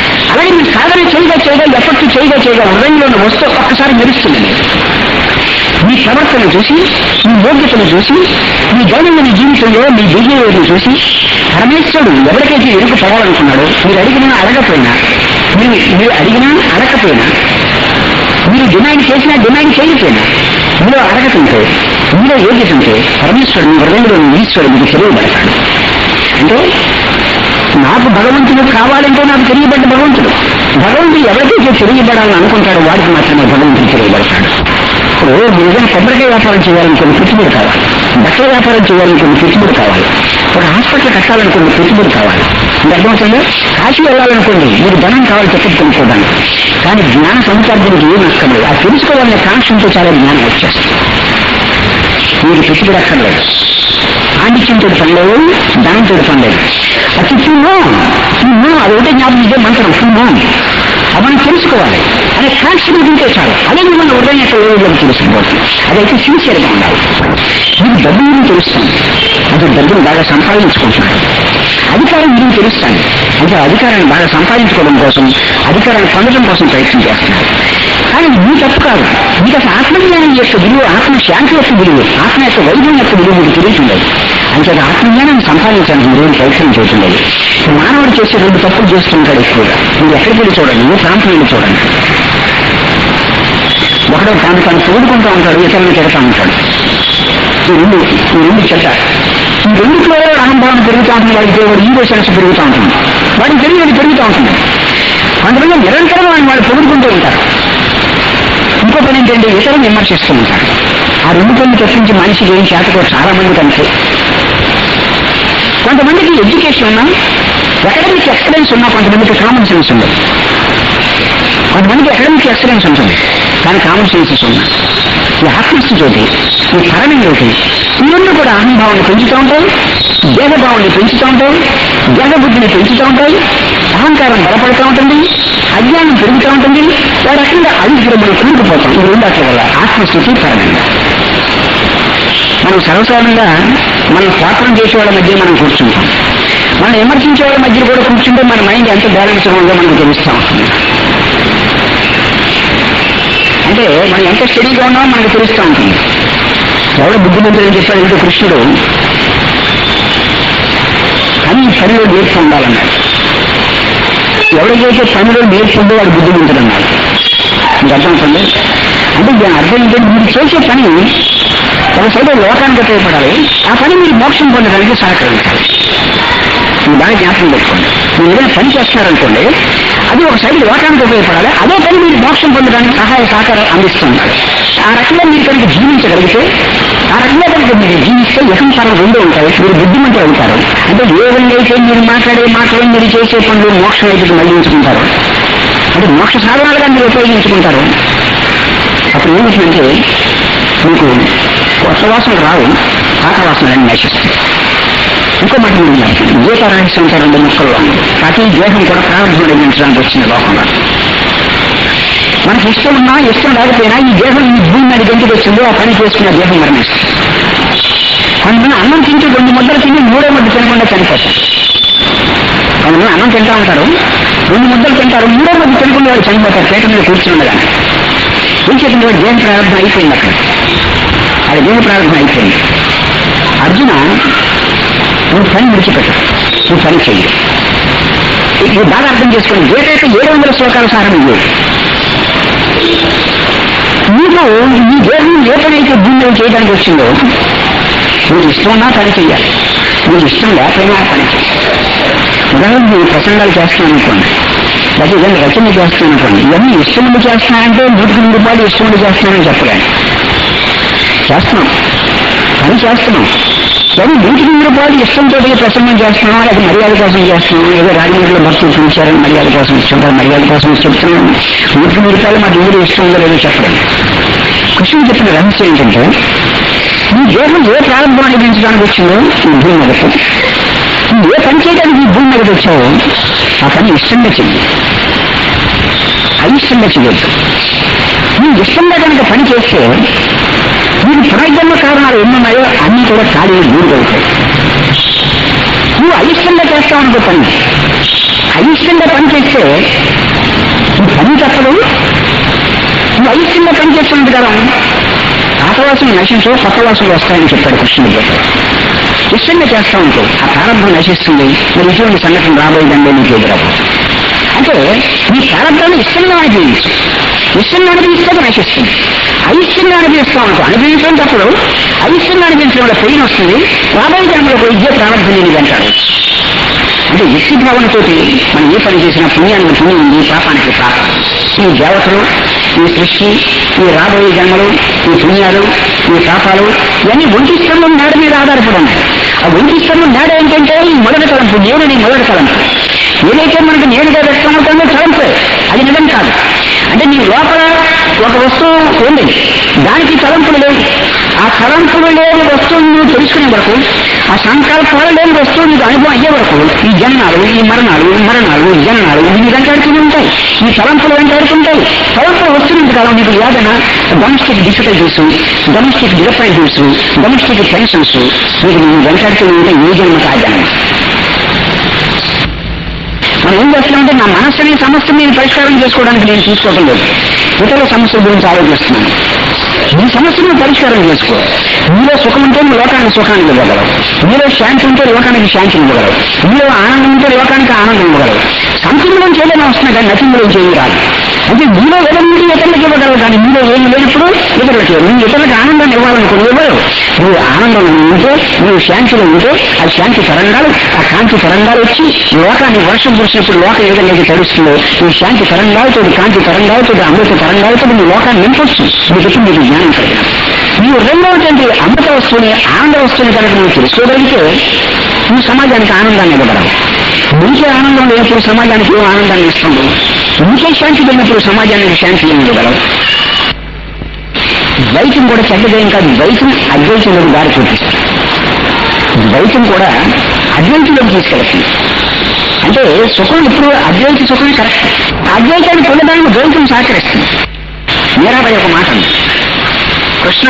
అలాగే మీరు సాధన చేయగా చేయగా ఎఫర్ట్ చేయగా చేయగా హృదయంలో ఉన్న వస్తువు ఒక్కసారి మెరుస్తుందండి. మీ ప్రవర్తన చూసి, మీ యోగ్యతను చూసి, మీ దైనందిన జీవితంలో మీ బిహేవియర్ని చూసి పరమేశ్వరుడు ఎవరికైతే ఎరుకు పడాలనుకున్నాడో మీరు అడిగినా అడగపోయినా, మీరు మీరు అడిగినా అడగకపోయినా, మీరు డిమాండ్ చేసినా డిమాండ్ చేయకపోయినా, మీలో అర్హత ఉంటే, మీలో యోగ్యత ఉంటే పరమేశ్వరుడు మీ హృదయంలో ఈశ్వరుడు మీకు తెలియబడతాడు. అంటే నాకు భగవంతుడు కావాలంటే నాకు తెలియబడ్డ భగవంతుడు. భగవంతుడు ఎవరికైతే తెలియబడాలని అనుకుంటాడో వాడికి మాత్రమే భగవంతుడు తెలియబడతాడు. ఇప్పుడు మీరు ఏదైనా కొబ్బరికాయ వ్యాపారం చేయాలని కొన్ని పెట్టుబడి కావాలి, బట్టల వ్యాపారం చేయాలని కొన్ని పెట్టుబడి కావాలి, ఒక హాస్పిటల్ కట్టాలనుకోండి పెట్టుబడి కావాలి. అంటే అర్థమవుతుందో, కాశీ వెళ్ళాలనుకోండి మీరు ధనం కావాలి చెప్పి కొనుక్కోవడానికి. కానీ జ్ఞాన సముపార్జనకి ఏం అక్కర్లేదు. అది తెలుసుకోవాలనే కాంక్షంతో చాలా జ్ఞానం వచ్చేస్తుంది. మీరు పెట్టుబడి అక్కర్లేదు, పాండిత్యంతో పని లేదు, ధనంతో పని లేదు. అది ఫుల్నో ఫుల్నో అది ఒకటే జ్ఞాపకం ఇదే మంత్రం ఫుల్నో అవన్నీ తెలుసుకోవాలి అనే కాంక్షను తింటే చాలు. అదే మిమ్మల్ని హృదయం యొక్క లోపలికి తెలుసుకోవాలి. అదైతే సిన్సియర్గా ఉండాలి. మీకు డబ్బు గురించి తెలుస్తాను అంటే డబ్బును బాగా సంపాదించుకుంటున్నాడు. అధికారం గురించి తెలుస్తాను అంటే అధికారాన్ని బాగా సంపాదించుకోవడం కోసం, అధికారాన్ని పొందడం కోసం ప్రయత్నం చేస్తున్నారు. కానీ మీ తప్పు కాదు. మీకు అసలు ఆత్మజ్ఞానం యొక్క విలువ, ఆత్మశాంతి యొక్క విలువ, ఆత్మ యొక్క వైద్యం యొక్క విలువ మీకు తెలియట్లేదు. అంటే ఆత్మజ్ఞానాన్ని సంపాదించడానికి మీరు ప్రయత్నం చేస్తుండదు. మానవుడు చేసే రెండు తప్పులు చేస్తుంటాడు ఎక్కువగా. మీరు ఎక్కడికి వెళ్ళి చూడండి, ఏ ప్రాంతం వెళ్ళి చూడండి. ఒకడో ప్రాంతాన్ని తోడుకుంటూ ఉంటాడు, ఇతరులను తిడతా ఉంటాడు. ఈ రెండు ఈ రెండు చెడ్డ. ఈ రెండిట్లో అహంభావం పెరుగుతూ ఉంటుంది. వాడికి వాడు ఈగో సెన్స్ పెరుగుతూ ఉంటుంది, వాడికి తెలియదు పెరుగుతూ ఉంటుంది. కొంతమంది నిరంతరం వాడిని వాళ్ళు పొగుడుకుంటూ ఉంటారు. ఇంకో పని ఏంటంటే ఇతరులు విమర్శిస్తూ ఉంటారు. ఆ రెండు పనులు తప్పించి మనిషికి ఏం చేతకో చాలా మంది కంటే. కొంతమందికి ఎడ్యుకేషన్ ఉన్నా, అకాడమిక్ ఎక్సలెన్స్ ఉన్నా, కొంతమందికి కామన్ సెన్స్ ఉండదు. కొంతమందికి అకాడమిక్ ఎక్సలెన్స్ ఉంటుంది కానీ కామన్ సెన్సెస్ ఉన్నాయి. ఈ ఆత్మస్థితోటి, ఈ పరమయోటి ఇవన్నీ కూడా అహంభావాన్ని పెంచుతూ ఉంటాయి, దేహభావాన్ని పెంచుతూ ఉంటాయి, దేహబుద్ధిని పెంచుతూ ఉంటాయి, అహంకారం బలపడుతూ ఉంటుంది, అజ్ఞానం పెరుగుతూ ఉంటుంది. ఓ రకంగా అవిద్యలో మనం కుంగిపోతాం. ఈ రెండు అట్ల వల్ల ఆత్మస్థితి పరమంగా. మనం సర్వసాధారణంగా మనం స్తోత్రం చేసే వాళ్ళ మధ్య మనం కూర్చుంటాం. మనం విమర్శించే వాళ్ళ మధ్య కూడా కూర్చుంటే మన మైండ్ ఎంత బ్యాలెన్స్ ఉందో మనకు తెలుస్తూ ఉంటుంది. అంటే మనం ఎంత స్టడీగా ఉన్నామో మనకు తెలుస్తూ ఉంటుంది. ఎవడో బుద్ధిమంతుడు ఏం చెప్పాడు అంటే కృష్ణుడు అన్ని పనిలో నేర్పు ఉండాలన్నాడు. ఎవరికైతే పనిలో నేర్పు ఉందో వాడు బుద్ధిమంతుడు అన్నాడు. మీకు అర్థమవుతుంది. అంటే దాని అర్థం ఏంటంటే మీరు చేసే పని ఒక సైడ్ లోకానికి ఉపయోగపడాలి, ఆ పని మీరు మోక్షం పొందడానికి సహకరించాలి. మీరు బాగా జ్ఞాపకం పెట్టుకోండి. మీరు ఏదైనా పని చేస్తున్నారనుకోండి, అది ఒక సైడ్ లోకానికి ఉపయోగపడాలి, అదే పని మీరు మోక్షం పొందడానికి సహాయ సహకారం అందిస్తూ ఉండాలి. ఆ రకంగా మీరు కనుక జీవించగలిగితే, ఆ రకంగా కనుక మీరు జీవిస్తే యహంకారం రెండో ఉంటాయి, మీరు బుద్ధిమంతులు అవుతారు. అంటే ఏ విధంగా అయితే మీరు మాట్లాడే మాటలు, మీరు చేసే పనులు మోక్షం వైపుకి మళ్లించుకుంటారు, అంటే మోక్ష సాధనాలుగా మీరు ఉపయోగించుకుంటారు. అప్పుడు ఏమిటంటే మీకు కొత్త వాసనలు రావు, పాత వాసనలన్నీ నశిస్తాయి. ఇంకో మాట గీత రహస్యం రెండు ముక్కల్లో ప్రతి దేహం కూడా ప్రారంభం నిర్మించడానికి వచ్చిన లోకంలో మనకి ఇష్టం ఉన్నా ఇష్టం లేకపోయినా ఈ దేహం ఈ భూమి మీద గంతుకు వచ్చిందో ఆ పని చేసుకున్న దేహం మరణిస్తుంది. కొంతమంది అన్నం తింటూ రెండు ముద్దలు తిని మూడో ముద్ద తినకుండా చనిపోతారు. కొంతమంది అన్నం తింటా ఉంటారు, రెండు ముద్దలు తింటారు, మూడో ముద్ద తినకుండా వాడు చనిపోతారు పేట మీద కూర్చుండగానే. ఏం చేసింది? వాడు దేహం ప్రారంభం అయిపోయింది. అక్కడ అది దేహ ప్రారంభం అయిపోయింది. అర్జున నువ్వు పని విడిచిపెట్ట, నువ్వు పని చెయ్యి. నువ్వు బాగా అర్థం చేసుకుని ఏదైతే ఏడు వందల శ్లోకాల సారం ఇవ్వు. నీకు ఈ దేహం ఏ పని అయితే భూమిలో చేయడానికి వచ్చిందో నీకు ఇష్టం ఉన్నా పని చెయ్యాలి, నీకు ఇష్టం లేకపోయినా పని చెయ్యాలి. ఉదాహరణ నువ్వు ప్రసంగాలు చేస్తాను అనుకోండి, లేకపోతే ఏదైనా రచన చేస్తాను అనుకోండి, ఇవన్నీ ఇష్టముండి చేస్తున్నానంటే నూటికి నూరు రూపాయలు ఇష్టముండి చేస్తున్నానని చెప్పలేను. చేస్తున్నాం, పని చేస్తున్నాం. కానీ నూటికి నూరు రూపాయలు ఇష్టంతో ప్రసంగం చేస్తున్నాం, లేదా మర్యాద కోసం చేస్తున్నాం, ఏదో రాజమండ్రిలో భర్తలు చూపించారని మర్యాద కోసం ఇస్తుంటారు, మర్యాద కోసం చెప్తున్నాం. నూటికి నూరు రూపాయలు మాకు ఎవరు ఇష్టం ఉందో లేదో చెప్పలేదు. కృష్ణుడు చెప్పిన రహస్యం ఏంటంటే ఈ దేహం ఏ ప్రారంభం అనుభవించడానికి వచ్చిందో ఈ భూమి మీదకు, నువ్వు ఏ పని చేయడానికి ఈ భూమి మీదకి వచ్చావో ఆ పని ఇష్టంగా చెయ్యి, అయిష్టంగా చెయ్యొద్దు. నువ్వు ఇష్టంగా కనుక పని చేస్తే నీకు పునర్జన్మ కారణాలు ఎన్నున్నాయో అన్నీ కూడా ఖాళీ దూరుగలుగుతాయి. నువ్వు అయిష్టంగా చేస్తావు అనుకో పని, అయిష్టంగా పనిచేస్తే ఈ పని తప్పదు. నువ్వు అయిష్టంగా పనిచేస్తున్నది కదా, పాతవాసులు నశించో కొత్త వాసులు వస్తాయని చెప్పాడు కృష్ణుడు. ఇష్టంగా చేస్తా ఉంటూ ఆ ప్రారంభం నశిస్తుంది, మరి ఇటువంటి సంఘటన రాబోయేదండి నీకు ఎదురవు. అంటే నీ ప్రారంభాన్ని ఇష్టంగా అనుభవించు, ఇష్టంగా అనుభవిస్తే నశిస్తుంది. అయిష్టంగా అనుభవిస్తా ఉంటాం, అనుభవించడం తప్పుడు, అయిష్టంగా అనుభవించడం వల్ల పెయిన్ వస్తుంది. రాబోయే జన్మలో విద్య ప్రారంభం నేను అంటాడు. అంటే వ్యక్తి భావనతో మనం ఏ పని చేసినా పుణ్యానికి పుణ్యం ఉంది, పాపానికి పాపం. ఈ దేవతలు, ఈ సృష్టి, ఈ రాబోయే జన్మలు, ఈ పుణ్యాలు, ఈ పాపాలు ఇవన్నీ ఒంటి స్తంభం మేడ మీద ఆధారపడి ఉన్నాయి. ఆ ఒంటి స్తంభం మేడ ఏంటంటే ఈ మొదటి తలంపు, నేను నీ మొదటి తలంపు. ఏదైతే మనకు నేనుగా వ్యక్తం అవుతుందో తలంపే, అది నిజం కాదు. అంటే నీ లోపల ఒక వస్తువు ఉంది, దానికి తలంపులు లేవు. ఆ తలంపులు లేని వస్తువుని నువ్వు తెలుసుకునే వరకు, ఆ సంకల్పాలు లేని వస్తువు నీకు అనుభవం అయ్యే వరకు ఈ జన్మాలు, ఈ మరణాలు మరణాలు జన్మాలు నీ వెంటాడుతూనే ఉంటాయి, ఈ తలంపులు వెంటాడుతుంటాయి. తలంపులు వస్తున్నంత కాలం నీకు ఏదైనా domestic difficulties, domestic disappointments, domestic tensions మీకు నువ్వు వెంటాడుతూనే ఉంటాయి. ఏ జన్మ కా జన్మ. మనం ఏం చేస్తున్నామంటే నా మనస్సుని సమస్యని నేను పరిష్కారం చేసుకోవడానికి నేను చూసుకోవడం లేదు, ఇతరుల సమస్యల గురించి ఆలోచిస్తున్నాను. నీ సమస్యను పరిష్కారం చేసుకో. నీలో సుఖం ఉంటే నువ్వు లోకానికి సుఖాన్ని ఇవ్వగలవు, నీలో శాంతి ఉంటే లోకానికి శాంతిని ఇవ్వగలవు, నీలో ఆనందం ఉంటే లోకానికి ఆనందం ఇవ్వగలవు. సంపూర్ణం చేయలేని వస్తున్నాయి కానీ నచ్చిందో చేయి రాదు. అంటే నీలో ఏదైనా ఇతరులకు ఇవ్వగలవు, కానీ నీలో ఏమి లేనప్పుడు ఇతరులకు నువ్వు ఇతరులకు ఆనందాన్ని ఇవ్వాలనుకో ఇవ్వరు. నువ్వు ఆనందంలో ఉంటే, నువ్వు శాంతిలో ఉంటే ఆ శాంతి తరంగాలు, ఆ కాంతి తరంగాలు వచ్చి లోకాన్ని వర్షం కురిసినప్పుడు లోకం ఏదైతే తడుస్తుందో ఈ శాంతి తరంగాలతో, కాంతి తరంగాలతో, అమృత తరంగాలతో నీ లోకాన్ని నింపొచ్చు. నీకు నీకు జ్ఞానం కలిగిన నీవు రెండవటువంటి అమృత వస్తువుని, ఆనంద వస్తువుని కనుక నువ్వు తెలుసుకోగలిగితే నువ్వు సమాజానికి ఆనందాన్ని ఇవ్వగలవు. నీకే ఆనందం లేనప్పుడు సమాజానికి ఏం ఆనందాన్ని ఇస్తుంది? నీకే శాంతి లేనప్పుడు సమాజానికి శాంతి ఏమి ఇవ్వగలవు? ద్వైతం కూడా చెడ్డదేం కాదు, ద్వైతం అద్వైతంలోకి దారి చూపిస్తుంది. ద్వైతం కూడా అద్వైతంలోకి తీసుకెళ్తుంది. అంటే సుఖం ఇప్పుడు అద్వైత సుఖమే కరెక్ట్. అద్వైతాన్ని పొందడానికి ద్వైతం సహకరిస్తుంది. మీరాబాయి ఒక మాట ఉంది, కృష్ణ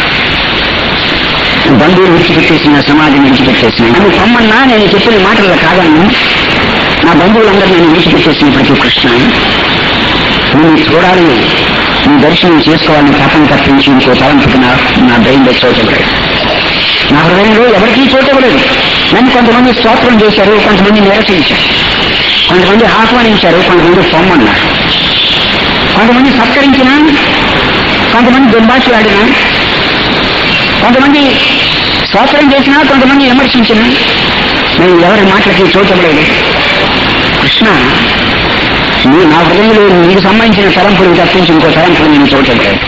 బంధువులు విడిచిపెట్టేసిన, సమాజం విడిచిపెట్టేసిన, నువ్వు పొమ్మన్నా నేను చెప్పిన మాటల్లో కాదన్నా, నా బంధువులందరూ నేను విడిచిపెట్టేసినప్పటికీ కృష్ణ నువ్వు చూడాలి, నీ దర్శనం చేసుకోవాలని తపన తప్పించి ఇంకో తలంపుకి నా నా బ్రెయిన్లో చోటలేదు, నా హృదయంలో ఎవరికీ చోటలేదు. నన్ను కొంతమంది స్తోత్రం చేశారు, కొంతమంది నిరసించారు, కొంతమంది ఆహ్వానించారు, కొంతమంది పొమ్మన్నారు, కొంతమంది సత్కరించినా, కొంతమంది దుర్భాషలాడినా, కొంతమంది స్తోత్రం చేసినా, కొంతమంది విమర్శించినా నేను ఎవరి మాటలకి చోటలేదు. కృష్ణ నువ్వు నా హృదయంలో నీకు సంబంధించిన తలంపులు తప్పించి ఇంకో తలంపులు నేను చోటలేదు.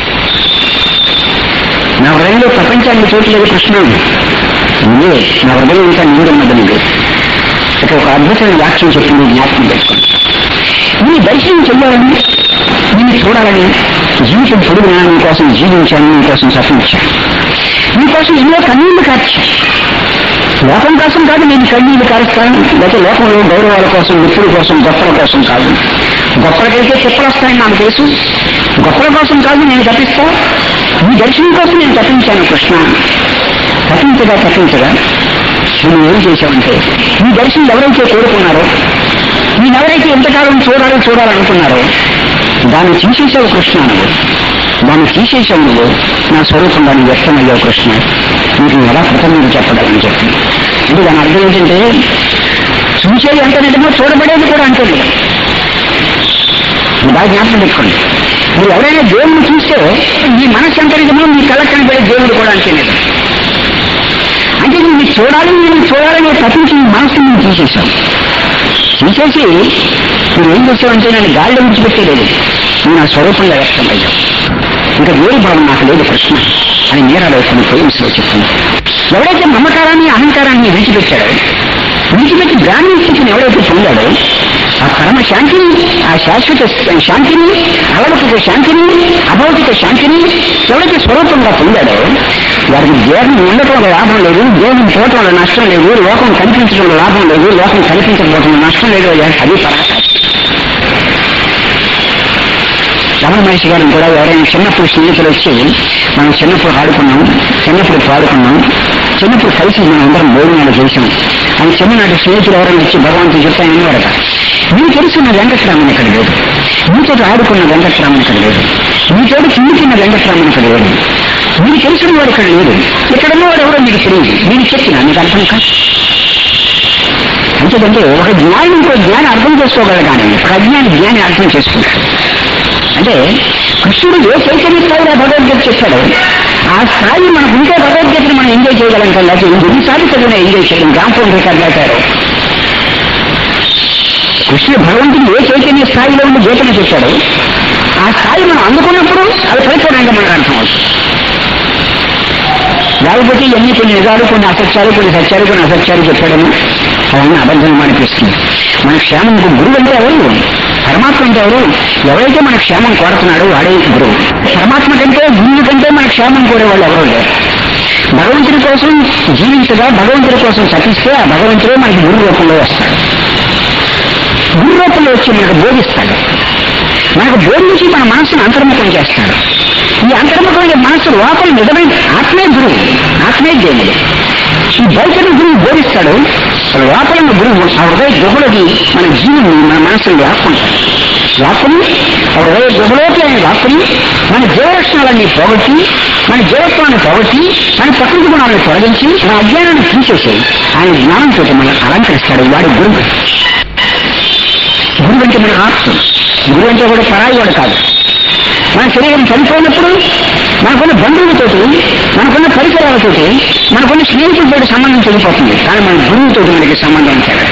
నా హృదయంలో ప్రపంచానికి చోట్లేదు కృష్ణ, నువ్వే నా హృదయం ఇంకా నిండున్నది. నువ్వు ఇక ఒక అద్భుతమైన వాక్యం చెప్పింది, జ్ఞాపకం పెట్టుకోండి. నీ దర్శనం చెయ్యాలని, నిన్ను చూడాలని జీవితం పొడుగునా నీ కోసం జీవించాను, నీ కోసం సఫించాను, నీ కోసం ఎన్నో కన్నీళ్లు కార్చాను. లోకం కోసం కాదు నేను కన్నీళ్లు కారుస్తాను, లేకపోతే లోకంలో గౌరవాల కోసం, వ్యక్తుల కోసం, గొప్పల కోసం కాదు. గొప్పలకైతే తిప్పలు వస్తాయని నాకు తెలుసు, గొప్పల కోసం కాదు నేను తప్పిస్తా. నీ దర్శనం కోసం నేను తప్పించాను కృష్ణ. తప్పించగా తప్పించగా నువ్వు ఏం చేశావంటే, నీ దర్శనం ఎవరైతే కోరుకున్నారో, నేనెవరైతే ఎంతకాలం చూడాలి చూడాలనుకున్నారో దాన్ని తీసేసావు కృష్ణ. నువ్వు దాన్ని తీసేసావు, నువ్వు నా స్వరూపంగా నువ్వు వ్యక్తమయ్యావు కృష్ణ. నీకు ఎలా కృతజ్ఞత చెప్పడాలని చెప్పి. అంటే దాని అర్థం ఏంటంటే చూసేది ఎంత నిజమో చూడబడేది కూడా అంతే. బాగా జ్ఞాపకం పెట్టుకోండి. మీరు ఎవరైనా దేవుడిని చూస్తే మీ మనస్సు ఎంత నిజమో మీ కళ్ళకి కనబడే దేవుడు కూడా అంతే నిజం. అంటే నువ్వు చూడాలి, నేను చూడాలని తప్పించి నీ మనస్సుని నువ్వు తీసేసావు. తీసేసి నువ్వు ఏం చేసావంటే నన్ను గాలిలో విడిచిపెట్టేలేదు, నువ్వు నా స్వరూపంగా వ్యక్తమయ్యావు. ఇంకా వేరు భావం నాకు లేదు కృష్ణ అని మీరాబాయి కొన్ని పోయిమ్స్లో చెప్తుంది. ఎవరైతే మమకారాన్ని, అహంకారాన్ని విడిచిపెట్టాడో, విడిచిపెట్టి బ్రాహ్మణ స్థితిని ఎవరైతే పొందాడో ఆ పరమ శాంతిని, ఆ శాశ్వత శాంతిని, అలౌకిక శాంతిని, అభౌతిక శాంతిని ఎవరైతే స్వరూపంగా పొందాడో వారికి దేహం ఉండటంలో లాభం లేదు, దేహం పోవటంలో నష్టం లేదు, లోకం కనిపించడంలో లాభం లేదు, లోకం కనిపించకపోవడంలో నష్టం లేదు. అది పరాకాష్ఠ. రమణ మహర్షి గారిని కూడా ఎవరైనా చిన్నప్పుడు స్నేహితులు వచ్చి మనం చిన్నప్పుడు ఆడుకున్నాం, చిన్నప్పుడు పాడుకున్నాం, చిన్నప్పుడు కలిసి మనం అందరం భోజనాలు చేశాం. ఆయన చిన్ననాటి స్నేహితులు ఎవరైనా వచ్చి భగవంతుడు చెప్తాయని వాడట. మీకు తెలుసున్న వెంకటరామన్ ఇక్కడ లేదు, మీతో ఆడుకున్న వెంకటరామన్ ఇక్కడ లేదు, మీతో చిన్నుకున్న వెంకటరామన్ ఇక్కడ లేదు, మీకు తెలిసిన వాడు ఇక్కడ లేదు, ఇక్కడ ఉన్నవాడు ఎవరో మీకు తెలియదు. నేను చెప్పినా మీకు అర్థం కాదు. అంతేదంటే ఒక జ్ఞానం ఇంకో జ్ఞానం అర్థం చేసుకోగలరు, కానీ ఒక అజ్ఞాని జ్ఞాని అర్థం చేసుకుంటాడు. అంటే కృష్ణుడు ఏ చైతన్య స్థాయిలో భగవద్గీత చెప్పాడు, ఆ స్థాయి మనకు ఉంటే భగవద్గీతను మనం ఎంజాయ్ చేయగలం కదా. ఎన్నిసార్లు చదివినా ఎంజాయ్ చేయడం గ్రామం రికార్డు అవుతారు. కృష్ణుడు భగవంతుడు ఏ చైతన్య స్థాయిలో ఉండి గీతను చెప్పాడు, ఆ స్థాయి మనం అందుకున్నప్పుడు అది పరిపూర్ణంగా మనకు అర్థం అవుతుంది. లేకపోతే ఎన్ని కొన్ని నిజాలు, కొన్ని అసత్యాలు, కొన్ని సత్యాలు, కొన్ని అసత్యాలు చెప్పాడని అవన్నీ అబద్ధం అనిపిస్తుంది. మన క్షేమం గురువు అంటే ఎవరు? పరమాత్మ అంటే ఎవరు? ఎవరైతే మన క్షేమం కోరుతున్నాడో వాడే గురువు. పరమాత్మ కంటే గురువు కంటే మన క్షేమం కోరేవాళ్ళు ఎవరో లేరు. భగవంతుడి కోసం జీవించగా, భగవంతుడి కోసం తప్పిస్తే ఆ భగవంతుడే మనకి గురు రూపంలో వస్తాడు. గురు రూపంలో వచ్చి మనకు బోధిస్తాడు. మనకు బోధించి మన మనసును అంతర్ముఖం చేస్తాడు. ఈ అంతర్ముఖమైన మనసు లోపల నిజమైన ఆత్మే గురువు, ఆత్మే దేవుడు. ఈ బయటను గురువు బోధిస్తాడు, లోపల గురువు ఆ హృదయ గుహలోకి మన జీవుని, మన మనసును లాక్కుంటాడు. లాక్కుని ఆ హృదయ గుహలోకి ఆయన లాక్కుని మన జీవలక్షణాలన్నీ పోగొట్టి, మన జీవత్వాన్ని పోగొట్టి, మన ప్రకృతి గుణాలను తొలగించి మన అజ్ఞానాన్ని తీసేసి ఆయన జ్ఞానంతో మనం అలంకరిస్తాడు. వాడి గురువు. గురువు అంటే మన ఆత్మ. గురువు అంటే కూడా పరాయి వాడు కాదు. మన శరీరం చనిపోయినప్పుడు మనకున్న బంధువులతోటి, మనకున్న పరిసరాలతోటి, మనకున్న స్నేహితులతో సంబంధం చెడిపోతుంది, కానీ మన గురువుతో మనకి సంబంధం ఉంటాడు.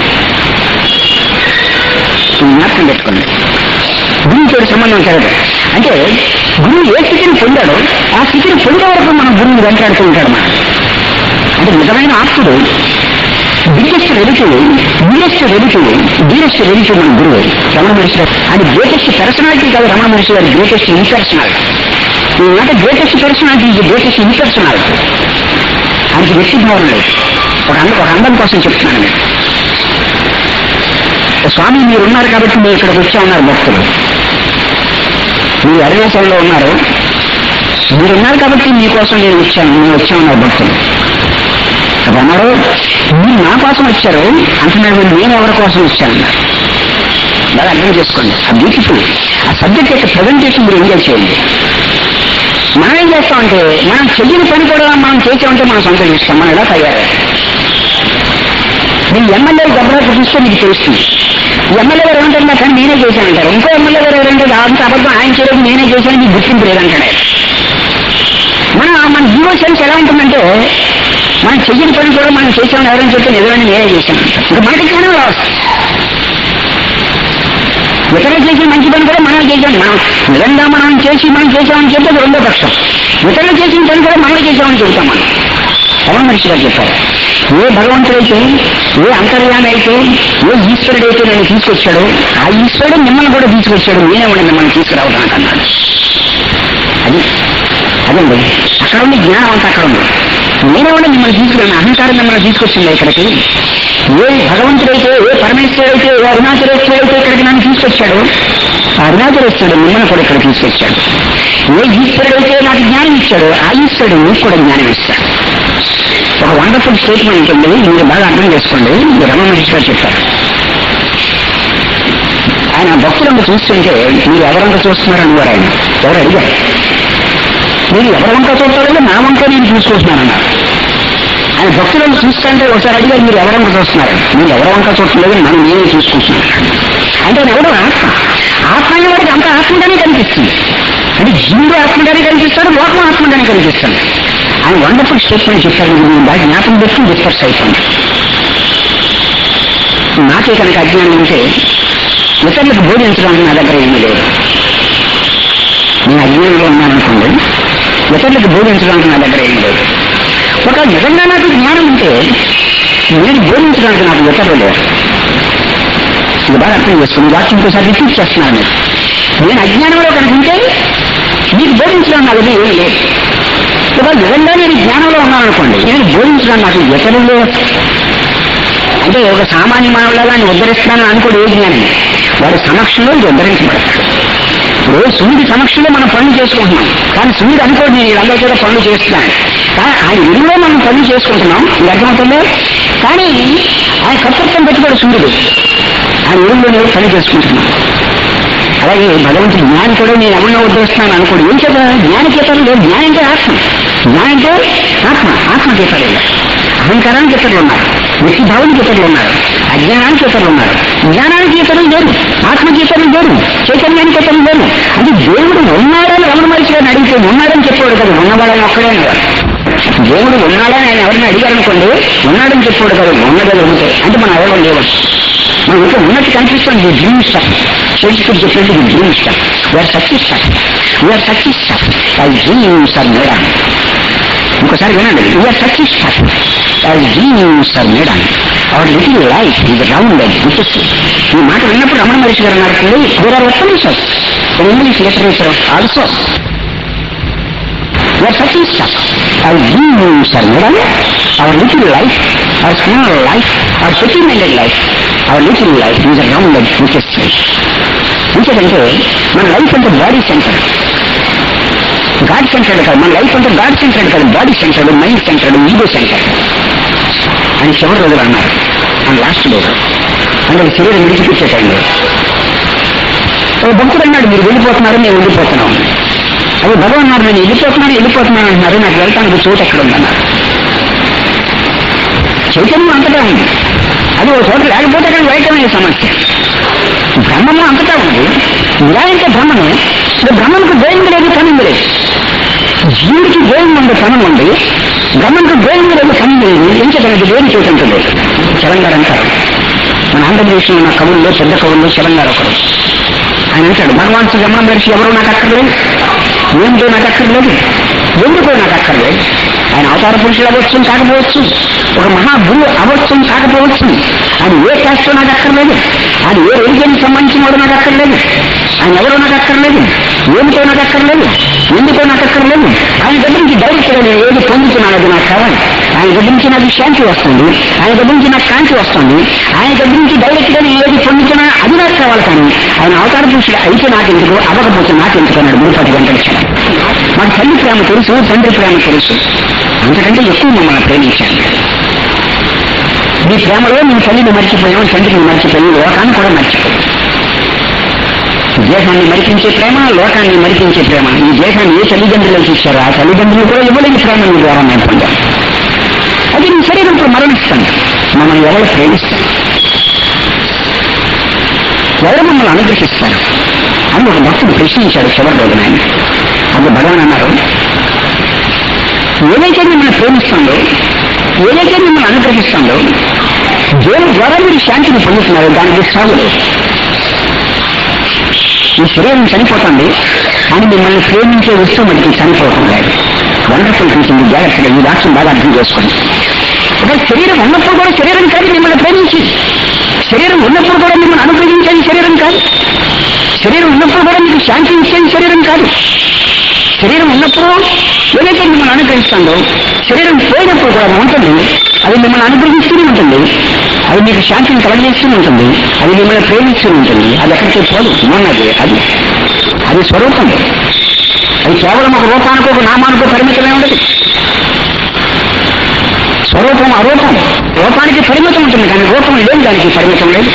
జ్ఞాపకం పెట్టుకోండి, గురువుతో సంబంధం జరగదు. అంటే గురువు ఏ స్థితిని పొందాడో ఆ స్థితిని పొందే వరకు మన గురువుని వెంటాడుతూ ఉంటాడు. మన అంటే నిజమైన ఆత్ముడు, biggest relative, biggest relative, biggest relative మన గురువు రమణ మహర్షి గారు. అది గ్రేటెస్ట్ పర్సనాలిటీ కాదు రమణ మహర్షి గారు, గ్రేటెస్ట్ ఇంపర్సనాలిటీ. అంటే గ్రేటెస్ట్ పర్సనాలిటీ ఇది గ్రేటెస్ట్ ఇంపర్సనాలిటీ. ఆయనకి వ్యక్తి భావన లేదు. ఒక అంద ఒక అందం కోసం చెప్తున్నాను నేను. స్వామి మీరు ఉన్నారు కాబట్టి మీరు ఇక్కడికి వచ్చా ఉన్నారు భక్తులు, మీరు అరుణాచలంలో ఉన్నారు, మీరున్నారు కాబట్టి మీకోసం నేను వచ్చాను, నేను వచ్చా ఉన్నారు భక్తులు అన్నారు. మీరు నా కోసం వచ్చారు అంటున్నారు, నేను ఎవరి కోసం వచ్చాను బాగా అర్థం చేసుకోండి. ఆ బ్యూటిఫుల్ ఆ సబ్జెక్ట్ యొక్క ప్రజెంటేషన్ మీరు ఎంజాయ్ చేయండి. మనం ఏం చేస్తామంటే మనం చెయ్యని పని కూడా మనం చేసామంటే మనం సంతోషిస్తాం. మనం ఎలా తయారు మీ ఎమ్మెల్యే గవర్నర్ చూస్తే మీకు తెలుస్తుంది. ఎమ్మెల్యే గారు ఏమంటారు, కానీ నేనే చేశానంటారు. ఇంకో ఎమ్మెల్యే గారు ఎవరంటే అంత అబద్ధం, ఆయన చేయడం నేనే చేశాను, మీకు గుర్తింపు లేదంటాడు. మన మన జీవో సెన్స్ ఎలా ఉంటుందంటే మనం చెయ్యని పని కూడా మనం చేసామని ఎవరైనా చెప్తే నిజమైన నేనే చేశాను అంటారు. ఇంకా మనకి జ్ఞానం వస్తుంది. ఇతరులు చేసిన మంచి పని కూడా మనం చేశాం, మనం నిజంగా మనం చేసి మనం చేసామని చెప్తే రెండో పక్షం. ఇతరులు చేసిన పని కూడా మనం చేసామని చెబుతాం. మనం రమణ మహర్షి గారు చెప్పారు, ఏ భగవంతుడైతే, ఏ అంతర్యామి అయితే, ఏ ఈశ్వరుడైతే నన్ను తీసుకొచ్చాడో ఆ ఈశ్వరుడు మిమ్మల్ని కూడా తీసుకొచ్చాడు, నేనే ఉండి మిమ్మల్ని తీసుకురావడానికి అన్నాడు. అది అదండి అక్కడ ఉంది జ్ఞానం అంతా. అక్కడ ఉంది నేనే ఉండి మిమ్మల్ని తీసుకురాను, అహంకారం మిమ్మల్ని తీసుకొచ్చింది ఇక్కడికి. ఏ భగవంతుడైతే, ఏ పరమేశ్వరుడైతే, ఏ అరుణాచలేశ్వరుడైతే ఇక్కడికి నన్ను తీసుకొచ్చాడు, ఆ అరుణాచలేశ్వరుడు మిమ్మల్ని కూడా ఇక్కడ తీసుకొచ్చాడు. ఏ ఈశ్వరుడైతే నాకు జ్ఞానం ఇచ్చాడు, ఆ ఈశ్వరుడు మీకు కూడా జ్ఞానం ఇస్తాడు. ఒక వండర్ఫుల్ స్టేట్మెంట్ ఉంది, మీరు బాగా అర్థం చేసుకోండి. మీరు రమణ మహర్షి గారు చెప్పారు. ఆయన భక్తులను చూస్తుంటే మీరు ఎవరంతా చూస్తున్నారని వారు ఆయన ఎవరు అడిగారు. మీరు ఎవరి వంక చూస్తారో నా వంక నేను చూసుకుంటున్నానన్నారు. ఆయన భక్తులను చూస్తుంటే ఒకసారి అడిగారు, మీరు ఎవరి వంక చూస్తున్నారు? మీరు ఎవరి వంక చూడలేదు, మనం నేనే చూసుకుంటున్నాను. అంటే ఎవరు ఆత్మ. ఆత్మ అనే వాడికి అంత ఆత్మగానే కనిపిస్తుంది. అంటే జీవుడు ఆత్మగానే కనిపిస్తాడు, లోకం ఆత్మగానే కనిపిస్తాడు. ఆయన వండర్ఫుల్ స్టేట్మెంట్ చెప్పారు, మీరు బాగా జ్ఞాపకం పెట్టి డిస్కస్ అయిపోయింది. నాకే కనుక అజ్ఞానం ఉంటే ఇతరులకు బోధించడానికి నా దగ్గర ఏమీ లేదు. నేను అజ్ఞానంలో ఉన్నాననుకోండి, ఇతరులకు బోధించడానికి నా దగ్గర ఏమీ లేదు. ఒక నిజంగా నాకు జ్ఞానం ఉంటే నేను బోధించడానికి నాకు ఇతరులు లేరు. ఇది బాగా అర్థం చేసుకుని వాక్యం ఇంకోసారి రిపీట్ చేస్తున్నాను. మీరు నేను అజ్ఞానంలో కనుకుంటే మీకు బోధించడానికి నా దగ్గర ఏమీ లేదు. ఒక నిజంగా నేను జ్ఞానంలో ఉన్నాననుకోండి, నేను బోధించడానికి నాకు ఇతరులు లేరు. అంటే ఒక సామాన్య మానవులాగా ఆయన ఉద్ధరిస్తున్నాను అనుకోడు. ఏ జ్ఞానం వాడి సమక్షంలో ఇది ఉద్ధరించబడతాడు. ఇప్పుడు సూర్యుడి సమక్షంలో మనం పనులు చేసుకుంటున్నాం, కానీ సూర్యుడు అనుకోండి నేను వీళ్ళందరూ కూడా పనులు చేస్తున్నాను, కానీ ఆయన ఇల్లులో మనం పనులు చేసుకుంటున్నాం, ఇది అర్థమవుతుందో. కానీ ఆయన కర్తృత్వం పెట్టుకోడు సూర్యుడు, ఆయన ఇల్లులో పని చేసుకుంటున్నాం. అలాగే భగవంతుడు జ్ఞాని కూడా నేను ఎవరినో ఉద్దేస్తున్నాను అనుకోడు. ఏం చేత జ్ఞానకేతలు లేదు. జ్ఞానం అంటే ఆత్మ, జ్ఞానం అంటే ఆత్మ, ఆత్మకేతలు లేదు. అహంకారానికి ఇతరులు ఉన్నారు, వ్యక్తిభావానికి ఇతరులు ఉన్నారు, అజ్ఞానానికి ఇతరులు ఉన్నారు. జ్ఞానానికి ఇతరులు లేరు, ఆత్మకి ఇతరులు లేరు, చైతన్యానికి ఇతరులు లేరు. అంటే దేవుడు ఉన్నాడని రమణ మహర్షి గారిని అడిగితే ఉన్నాడని చెప్పాడు కదా, ఉన్నవాడని ఒక్కడే అన్నారు. దేవుడు ఉన్నాడని ఆయన ఎవరిని అడిగారనుకోండి, ఉన్నాడని చెప్పాడు కదా, ఉన్నదే ఉంటాయి అంటే మనం ఎవరు లేవు. మనం ఇంకా ఉన్నట్టు కనిపిస్తుంది. డ్రీమ్ స్టఫ్ షేక్స్పియర్ చెప్పేది dream stuff. We are success stuff, we are success stuff as dreams are made on. ఇంకోసారి వినండి, we are success stuff as dreams are made on. Our little life ఇది రౌండ్ గుర్తొచ్చు. ఈ మాట విన్నప్పుడు రమణ మహర్షి గారు అన్నారు, we are are references in English literature also. We are success stuff as dreams are made on. Our little life, our small life, our settlemented life, our little life is round గుర్తొచ్చు. ఇంకేదంటే మన life అంటే body centre, God centered కాదు. మన life అంటే God centered కాదు, body centered, mind centered, ego center అని చివరి రోజులు అన్నారు. అని లాస్ట్ రోజు అంటే శరీరం విడిచిపెట్టే టైంలో ఒక భక్తుడు అన్నాడు, మీరు వెళ్ళిపోతున్నారు, మేము వెళ్ళిపోతున్నాం. అది భగవాన్ అన్నారు, నేను వెళ్ళిపోతున్నాను వెళ్ళిపోతున్నాను అంటున్నారు, నాకు వెళ్తానికి చోటు ఎక్కడ ఉందన్నారు. చైతన్యం అంతటా ఉంది, అది ఒక చోట లేకపోతే అక్కడ వెళ్ళటమే సమస్య. బ్రహ్మము అంతటా ఉంది, ఇలా అంటే బ్రహ్మను, ఇప్పుడు బ్రహ్మకు గోయింగ్ లేదు, పనుంది లేదు. జీవుడికి గోయింగ్ ఉండే పనులు ఉంది, బ్రహ్మకు గోయింగ్ లేదు, పనులు లేదు. ఏం చెప్పడానికి దేని చోటు లేదు. చలంగారు అంటారు, మన ఆంధ్రప్రదేశ్లో ఉన్న కవుల్లో పెద్ద కవుల్లో చలంగారు ఒకరు. ఆయన అంటాడు, భగవాన్ శ్రీ రమణ మహర్షి ఎవరో నాకు అక్కర్లేదు, ఏంటో నాకు అక్కర్లేదు, ఎందుకో నాకు అక్కర్లేదు. ఆయన అవతార పురుషులు అవ్వచ్చు కాకపోవచ్చు, ఒక మహాగురు అవ్వచ్చు కాకపోవచ్చు, ఆయన ఏ కాస్తో నాకు అక్కర్లేదు, ఆయన ఏ రిలీజియన్కి సంబంధించిన వాడు నాకు అక్కర్లేదు, ఆయన ఎవరో నాకు అక్కర్లేదు, ఏమిటో నాకు అక్కర్లేదు, ఎందుకో నాకు అక్కర్లేదు. ఆయన దగ్గర నుంచి డైరెక్ట్గా నేను ఏది పొందుతున్నాను అది నాకు కావాలి. ఆయన దగ్గర నుంచి నాకు శాంతి వస్తుంది, ఆయన దగ్గర నుంచి నాకు కాంతి వస్తుంది, ఆయన దగ్గర నుంచి డైరెక్ట్గా నేను ఏది పొందుతున్నా అది నాకు కావాలి. కానీ ఆయన అవతార పురుషుడు అయితే నాకు ఎందుకు, అవ్వకపోతే నాకు ఎందుకన్నాడు గురుపతి వెంకటేశ్వర. మాకు తల్లి ప్రేమ తెలుసు, తండ్రి ప్రేమ తెలుసు, అంతకంటే ఎక్కువ మమ్మల్ని ప్రేమించాను. మీ ప్రేమలో మీ తల్లిని మర్చిపోయాం, తండ్రిని మర్చిపోయాం, లోకాన్ని కూడా మర్చిపోయాం. దేహాన్ని మరిపించే ప్రేమ, లోకాన్ని మరిపించే ప్రేమ. ఈ దేహాన్ని ఏ తల్లిదండ్రులకు ఇచ్చారో ఆ తల్లిదండ్రులు కూడా ఇవ్వలేని ప్రేమ మీ ద్వారా మేము పొందాం. అది మీ శరీరంతో మరణిస్తాను, మమ్మల్ని ఎవరు ప్రేమిస్తాను, ఎవరు మమ్మల్ని అనుగ్రహిస్తారు అని ఒక భక్తుడు ప్రశ్నించాడు చివరి రోజున. ఆయన అప్పుడు భగవాన్ అన్నారు, ఏదైతే మిమ్మల్ని ప్రేమిస్తుందో, ఏదైతే మిమ్మల్ని అనుగ్రహిస్తుందో, దేని ద్వారా మీరు శాంతిని పొందుతున్నారో దానికి సాగు లేదు. ఈ శరీరం చనిపోతుంది అని మిమ్మల్ని ప్రేమించే వస్తువు మనకి చనిపోవటం లేదు. వండర్ఫుల్ టీచింగ్, జాగ్రత్తగా ఈ వాక్యం బాగా అర్థం చేసుకోండి. ఒక శరీరం ఉన్నప్పుడు కూడా శరీరం కాదు మిమ్మల్ని ప్రేమించి, శరీరం ఉన్నప్పుడు కూడా మిమ్మల్ని అనుగ్రహించేది శరీరం కాదు, శరీరం ఉన్నప్పుడు కూడా మీకు శాంతి ఇచ్చేది శరీరం కాదు. శరీరం ఉన్నప్పుడు ఏదైతే మిమ్మల్ని అనుగ్రహిస్తుందో, శరీరం పోయినప్పుడు కూడా ఉంటుంది, అది మిమ్మల్ని అనుగ్రహిస్తూనే ఉంటుంది, అది మీకు శాంతిని కలగజేస్తూనే ఉంటుంది, అది మిమ్మల్ని ప్రేమిస్తూ ఉంటుంది. అది ఎక్కడికి పోదు, ఉన్నది అది అది స్వరూపం. అది కేవలం ఒక రూపానికో ఒక నామానికో పరిమితమే ఉండదు. స్వరూపం అరూపం, రూపానికి పరిమితం ఉంటుంది కానీ రూపం లేదు, దానికి పరిమితం లేదు.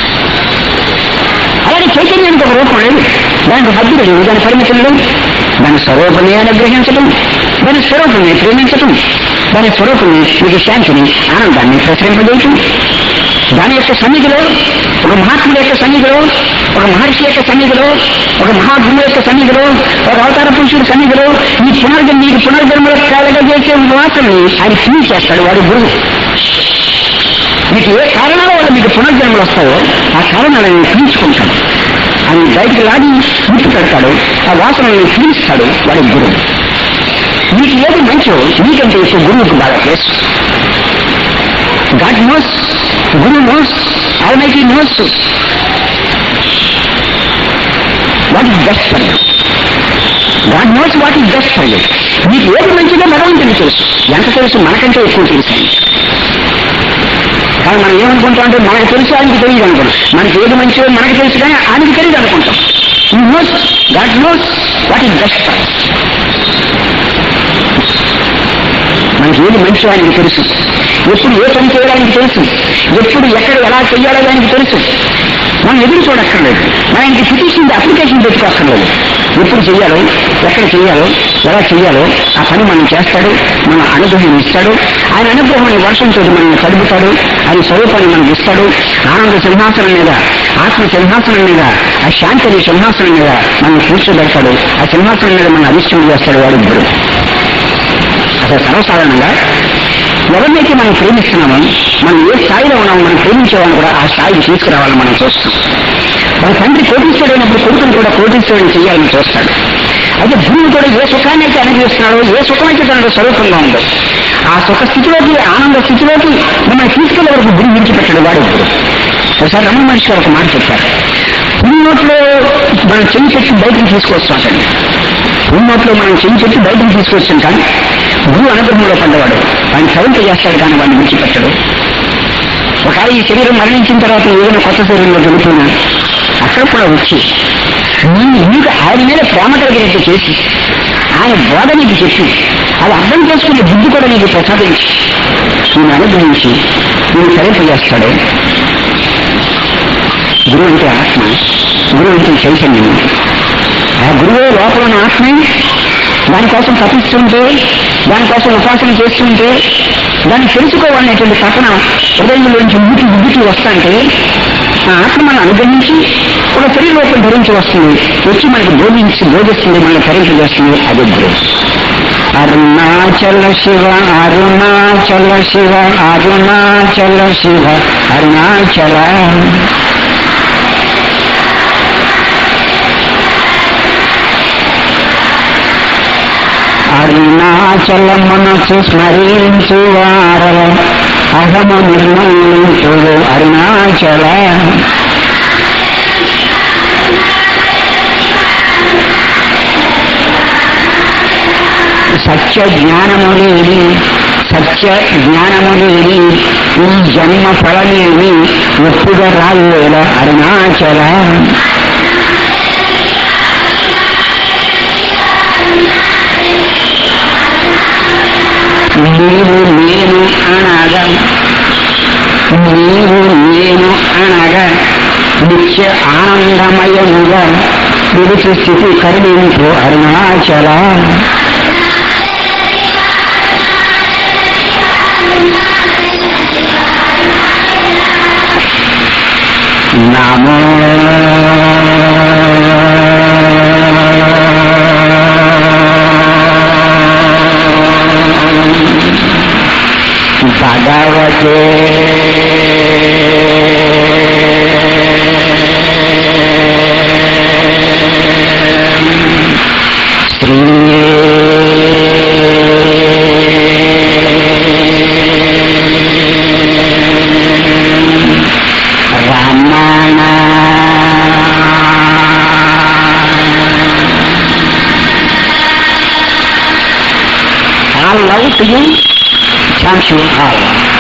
అలాగే చైతన్యానికి ఒక రూపం లేదు, దానికి హద్దు లేదు, దాని పరిమితం లేదు. దాని స్వరూపమే అనుగ్రహించడం, దాని స్వరూపమే ప్రేమించటం, దాని స్వరూపమే మీకు శాంతిని ఆనందాన్ని ప్రసరింపజేయటం. దాని యొక్క సన్నిధిలో, ఒక మహాత్ముల యొక్క సన్నిధిలో, ఒక మహర్షి యొక్క సన్నిధిలో, ఒక మహాగురు యొక్క సన్నిధిలో, ఒక అవతార పురుషుడి సన్నిధిలో ఈ పునర్జన్మ మీకు పునర్జన్మలో కలగజేసే వాసనని ఆయన ఫీల్ చేస్తాడు వాడి గురువు. మీకు ఏ కారణాల వల్ల మీకు పునర్జన్మలు వస్తాయో ఆ కారణాలను పీల్చుకుంటాడు, ఆయన బయటకు లాగి గుర్తు పెడతాడు, ఆ వాసనల్ని పీలుస్తాడు వాడి గురువు. మీకు ఏది మంచో మీకంటే ఎక్కువ గురువుకు బాగా తెలుసు. God knows, guru knows, Almighty knows what is best for you. God knows what is best for you. మీకు ఏది మంచిదో భగవంతుడికి తెలుసు. ఎంత తెలుసు? మనకంటే ఎక్కువ తెలుసు. కానీ మనం ఏమనుకుంటాం అంటే మనకు తెలుసు ఆయనకి తెలియదు అనుకుంటాం. మనకి ఏది మంచిదో మనకు తెలుసు కానీ ఆయనకి తెలియదు అనుకుంటాం. He knows, God knows what is best for us. మనకి ఏది మంచి ఆయనకి తెలుసు, ఎప్పుడు ఏ పని చేయడానికి తెలుసు, ఎప్పుడు ఎక్కడ ఎలా చెయ్యాలో ఆయనకి తెలుసు. మనం ఎదురు చూడక్కర్లేదు, మన ఆయనకి పిటిషన్ అప్లికేషన్ పెట్టుకోక్కర్లేదు. ఎప్పుడు చెయ్యాలో, ఎక్కడ చెయ్యాలో, ఎలా చెయ్యాలో ఆ పని మనం చేస్తాడు, మన అనుగ్రహం ఇస్తాడు. ఆయన అనుగ్రహం వర్షంతో మనల్ని తడుపుతాడు, ఆయన స్వరూపాన్ని మనకు ఇస్తాడు. ఆనంద సింహాసనం మీద, ఆత్మ సింహాసనం మీద, ఆ శాంతి సింహాసనం మీద మనం కూర్చోబెడతాడు. ఆ సింహాసనం మీద మనం అధిష్ఠం చేస్తాడు వాడు ఇప్పుడు. అసలు సర్వసాధారణంగా ఎవరినైతే మనం ప్రేమిస్తున్నామో, మనం ఏ స్థాయిలో ఉన్నామో మనం ప్రేమించేవాళ్ళని కూడా ఆ స్థాయికి తీసుకురావాలని మనం చూస్తాం. మన తండ్రి కోటీశ్వరుడైనప్పుడు కొడుకుని కూడా కోటీశ్వరుని చేయాలని చూస్తాడు. అయితే భూమి కూడా ఏ సుఖాన్ని అయితే అనుభవిస్తున్నాడో, ఏ సుఖమైతే తనకు స్వరూపంగా ఉందో ఆ సుఖ స్థితిలోకి, ఆనంద స్థితిలోకి మిమ్మల్ని తీసుకెళ్లే వరకు గురి విడిచిపెట్టాడు వాడు ఇప్పుడు. ఒకసారి రమణ మనిషి గారు ఒక మాట చెప్పారు, పులి నోట్లో మనం చెయ్యి పెట్టి బయటకు తీసుకొస్తాంటండి. పులి నోట్లో మనం చెయ్యి పెట్టి బయటకు తీసుకొస్తాం, కానీ గురువు అనుగ్రహంలో పడ్డవాడు ఆయన సౌంట చేస్తాడు, కానీ వాడిని విడిచిపెట్టాడు. ఒకవేళ ఈ శరీరం మరణించిన తర్వాత ఏదైనా కొత్త శరీరంలో వెళుతున్నా అక్కడ కూడా వచ్చి నీకు ఆయన మీద ప్రేమ కలిగినట్టు చేసి, ఆయన బోధ నీకు చెప్పి అది అర్థం చేసుకునే బుద్ధి కూడా నీకు ప్రసాదించి నేను అనుగ్రహించి నేను సరిపజేస్తాడు. గురువు అంటే ఆత్మ, గురువు అంటే చైతన్యం. ఆ గురువే లోపల ఉన్న ఆత్మే దానికోసం తప్పిస్తుంటే, దానికోసం ఉపాసన చేస్తుంటే, దాన్ని తెలుసుకోవాలనేటువంటి తపన హృదయంలోంచి ఉద్దికి ఉద్దికి వస్తాంటే ఆ ఆత్మ మనం అనుగ్రహించి ఒక శరీరరూపం ధరించి వస్తుంది, వచ్చి మనకు బోధించి బోధిస్తుంది, మనల్ని తరింపజేస్తుంది. అదే గురువు. అరుణాచల శివ అరుణాచల శివ అరుణాచల శివ అరుణాచల. అరుణాచల మనసు స్మరించు వారల అహము నిర్మలించుడు అరుణాచల. సత్య జ్ఞానము లేని, సత్య జ్ఞానము లేని ఈ జన్మ ఫలమేమి ఒప్పుగా రాయేల అరుణాచల. నీవు నేను అనగా, నీవు నేను అనగా నిత్య ఆనందమయముగా విడిచి స్థితి కరుణించు అరుణాచల. నమో భగవతే Shri Ramana. I love you. Thank you all.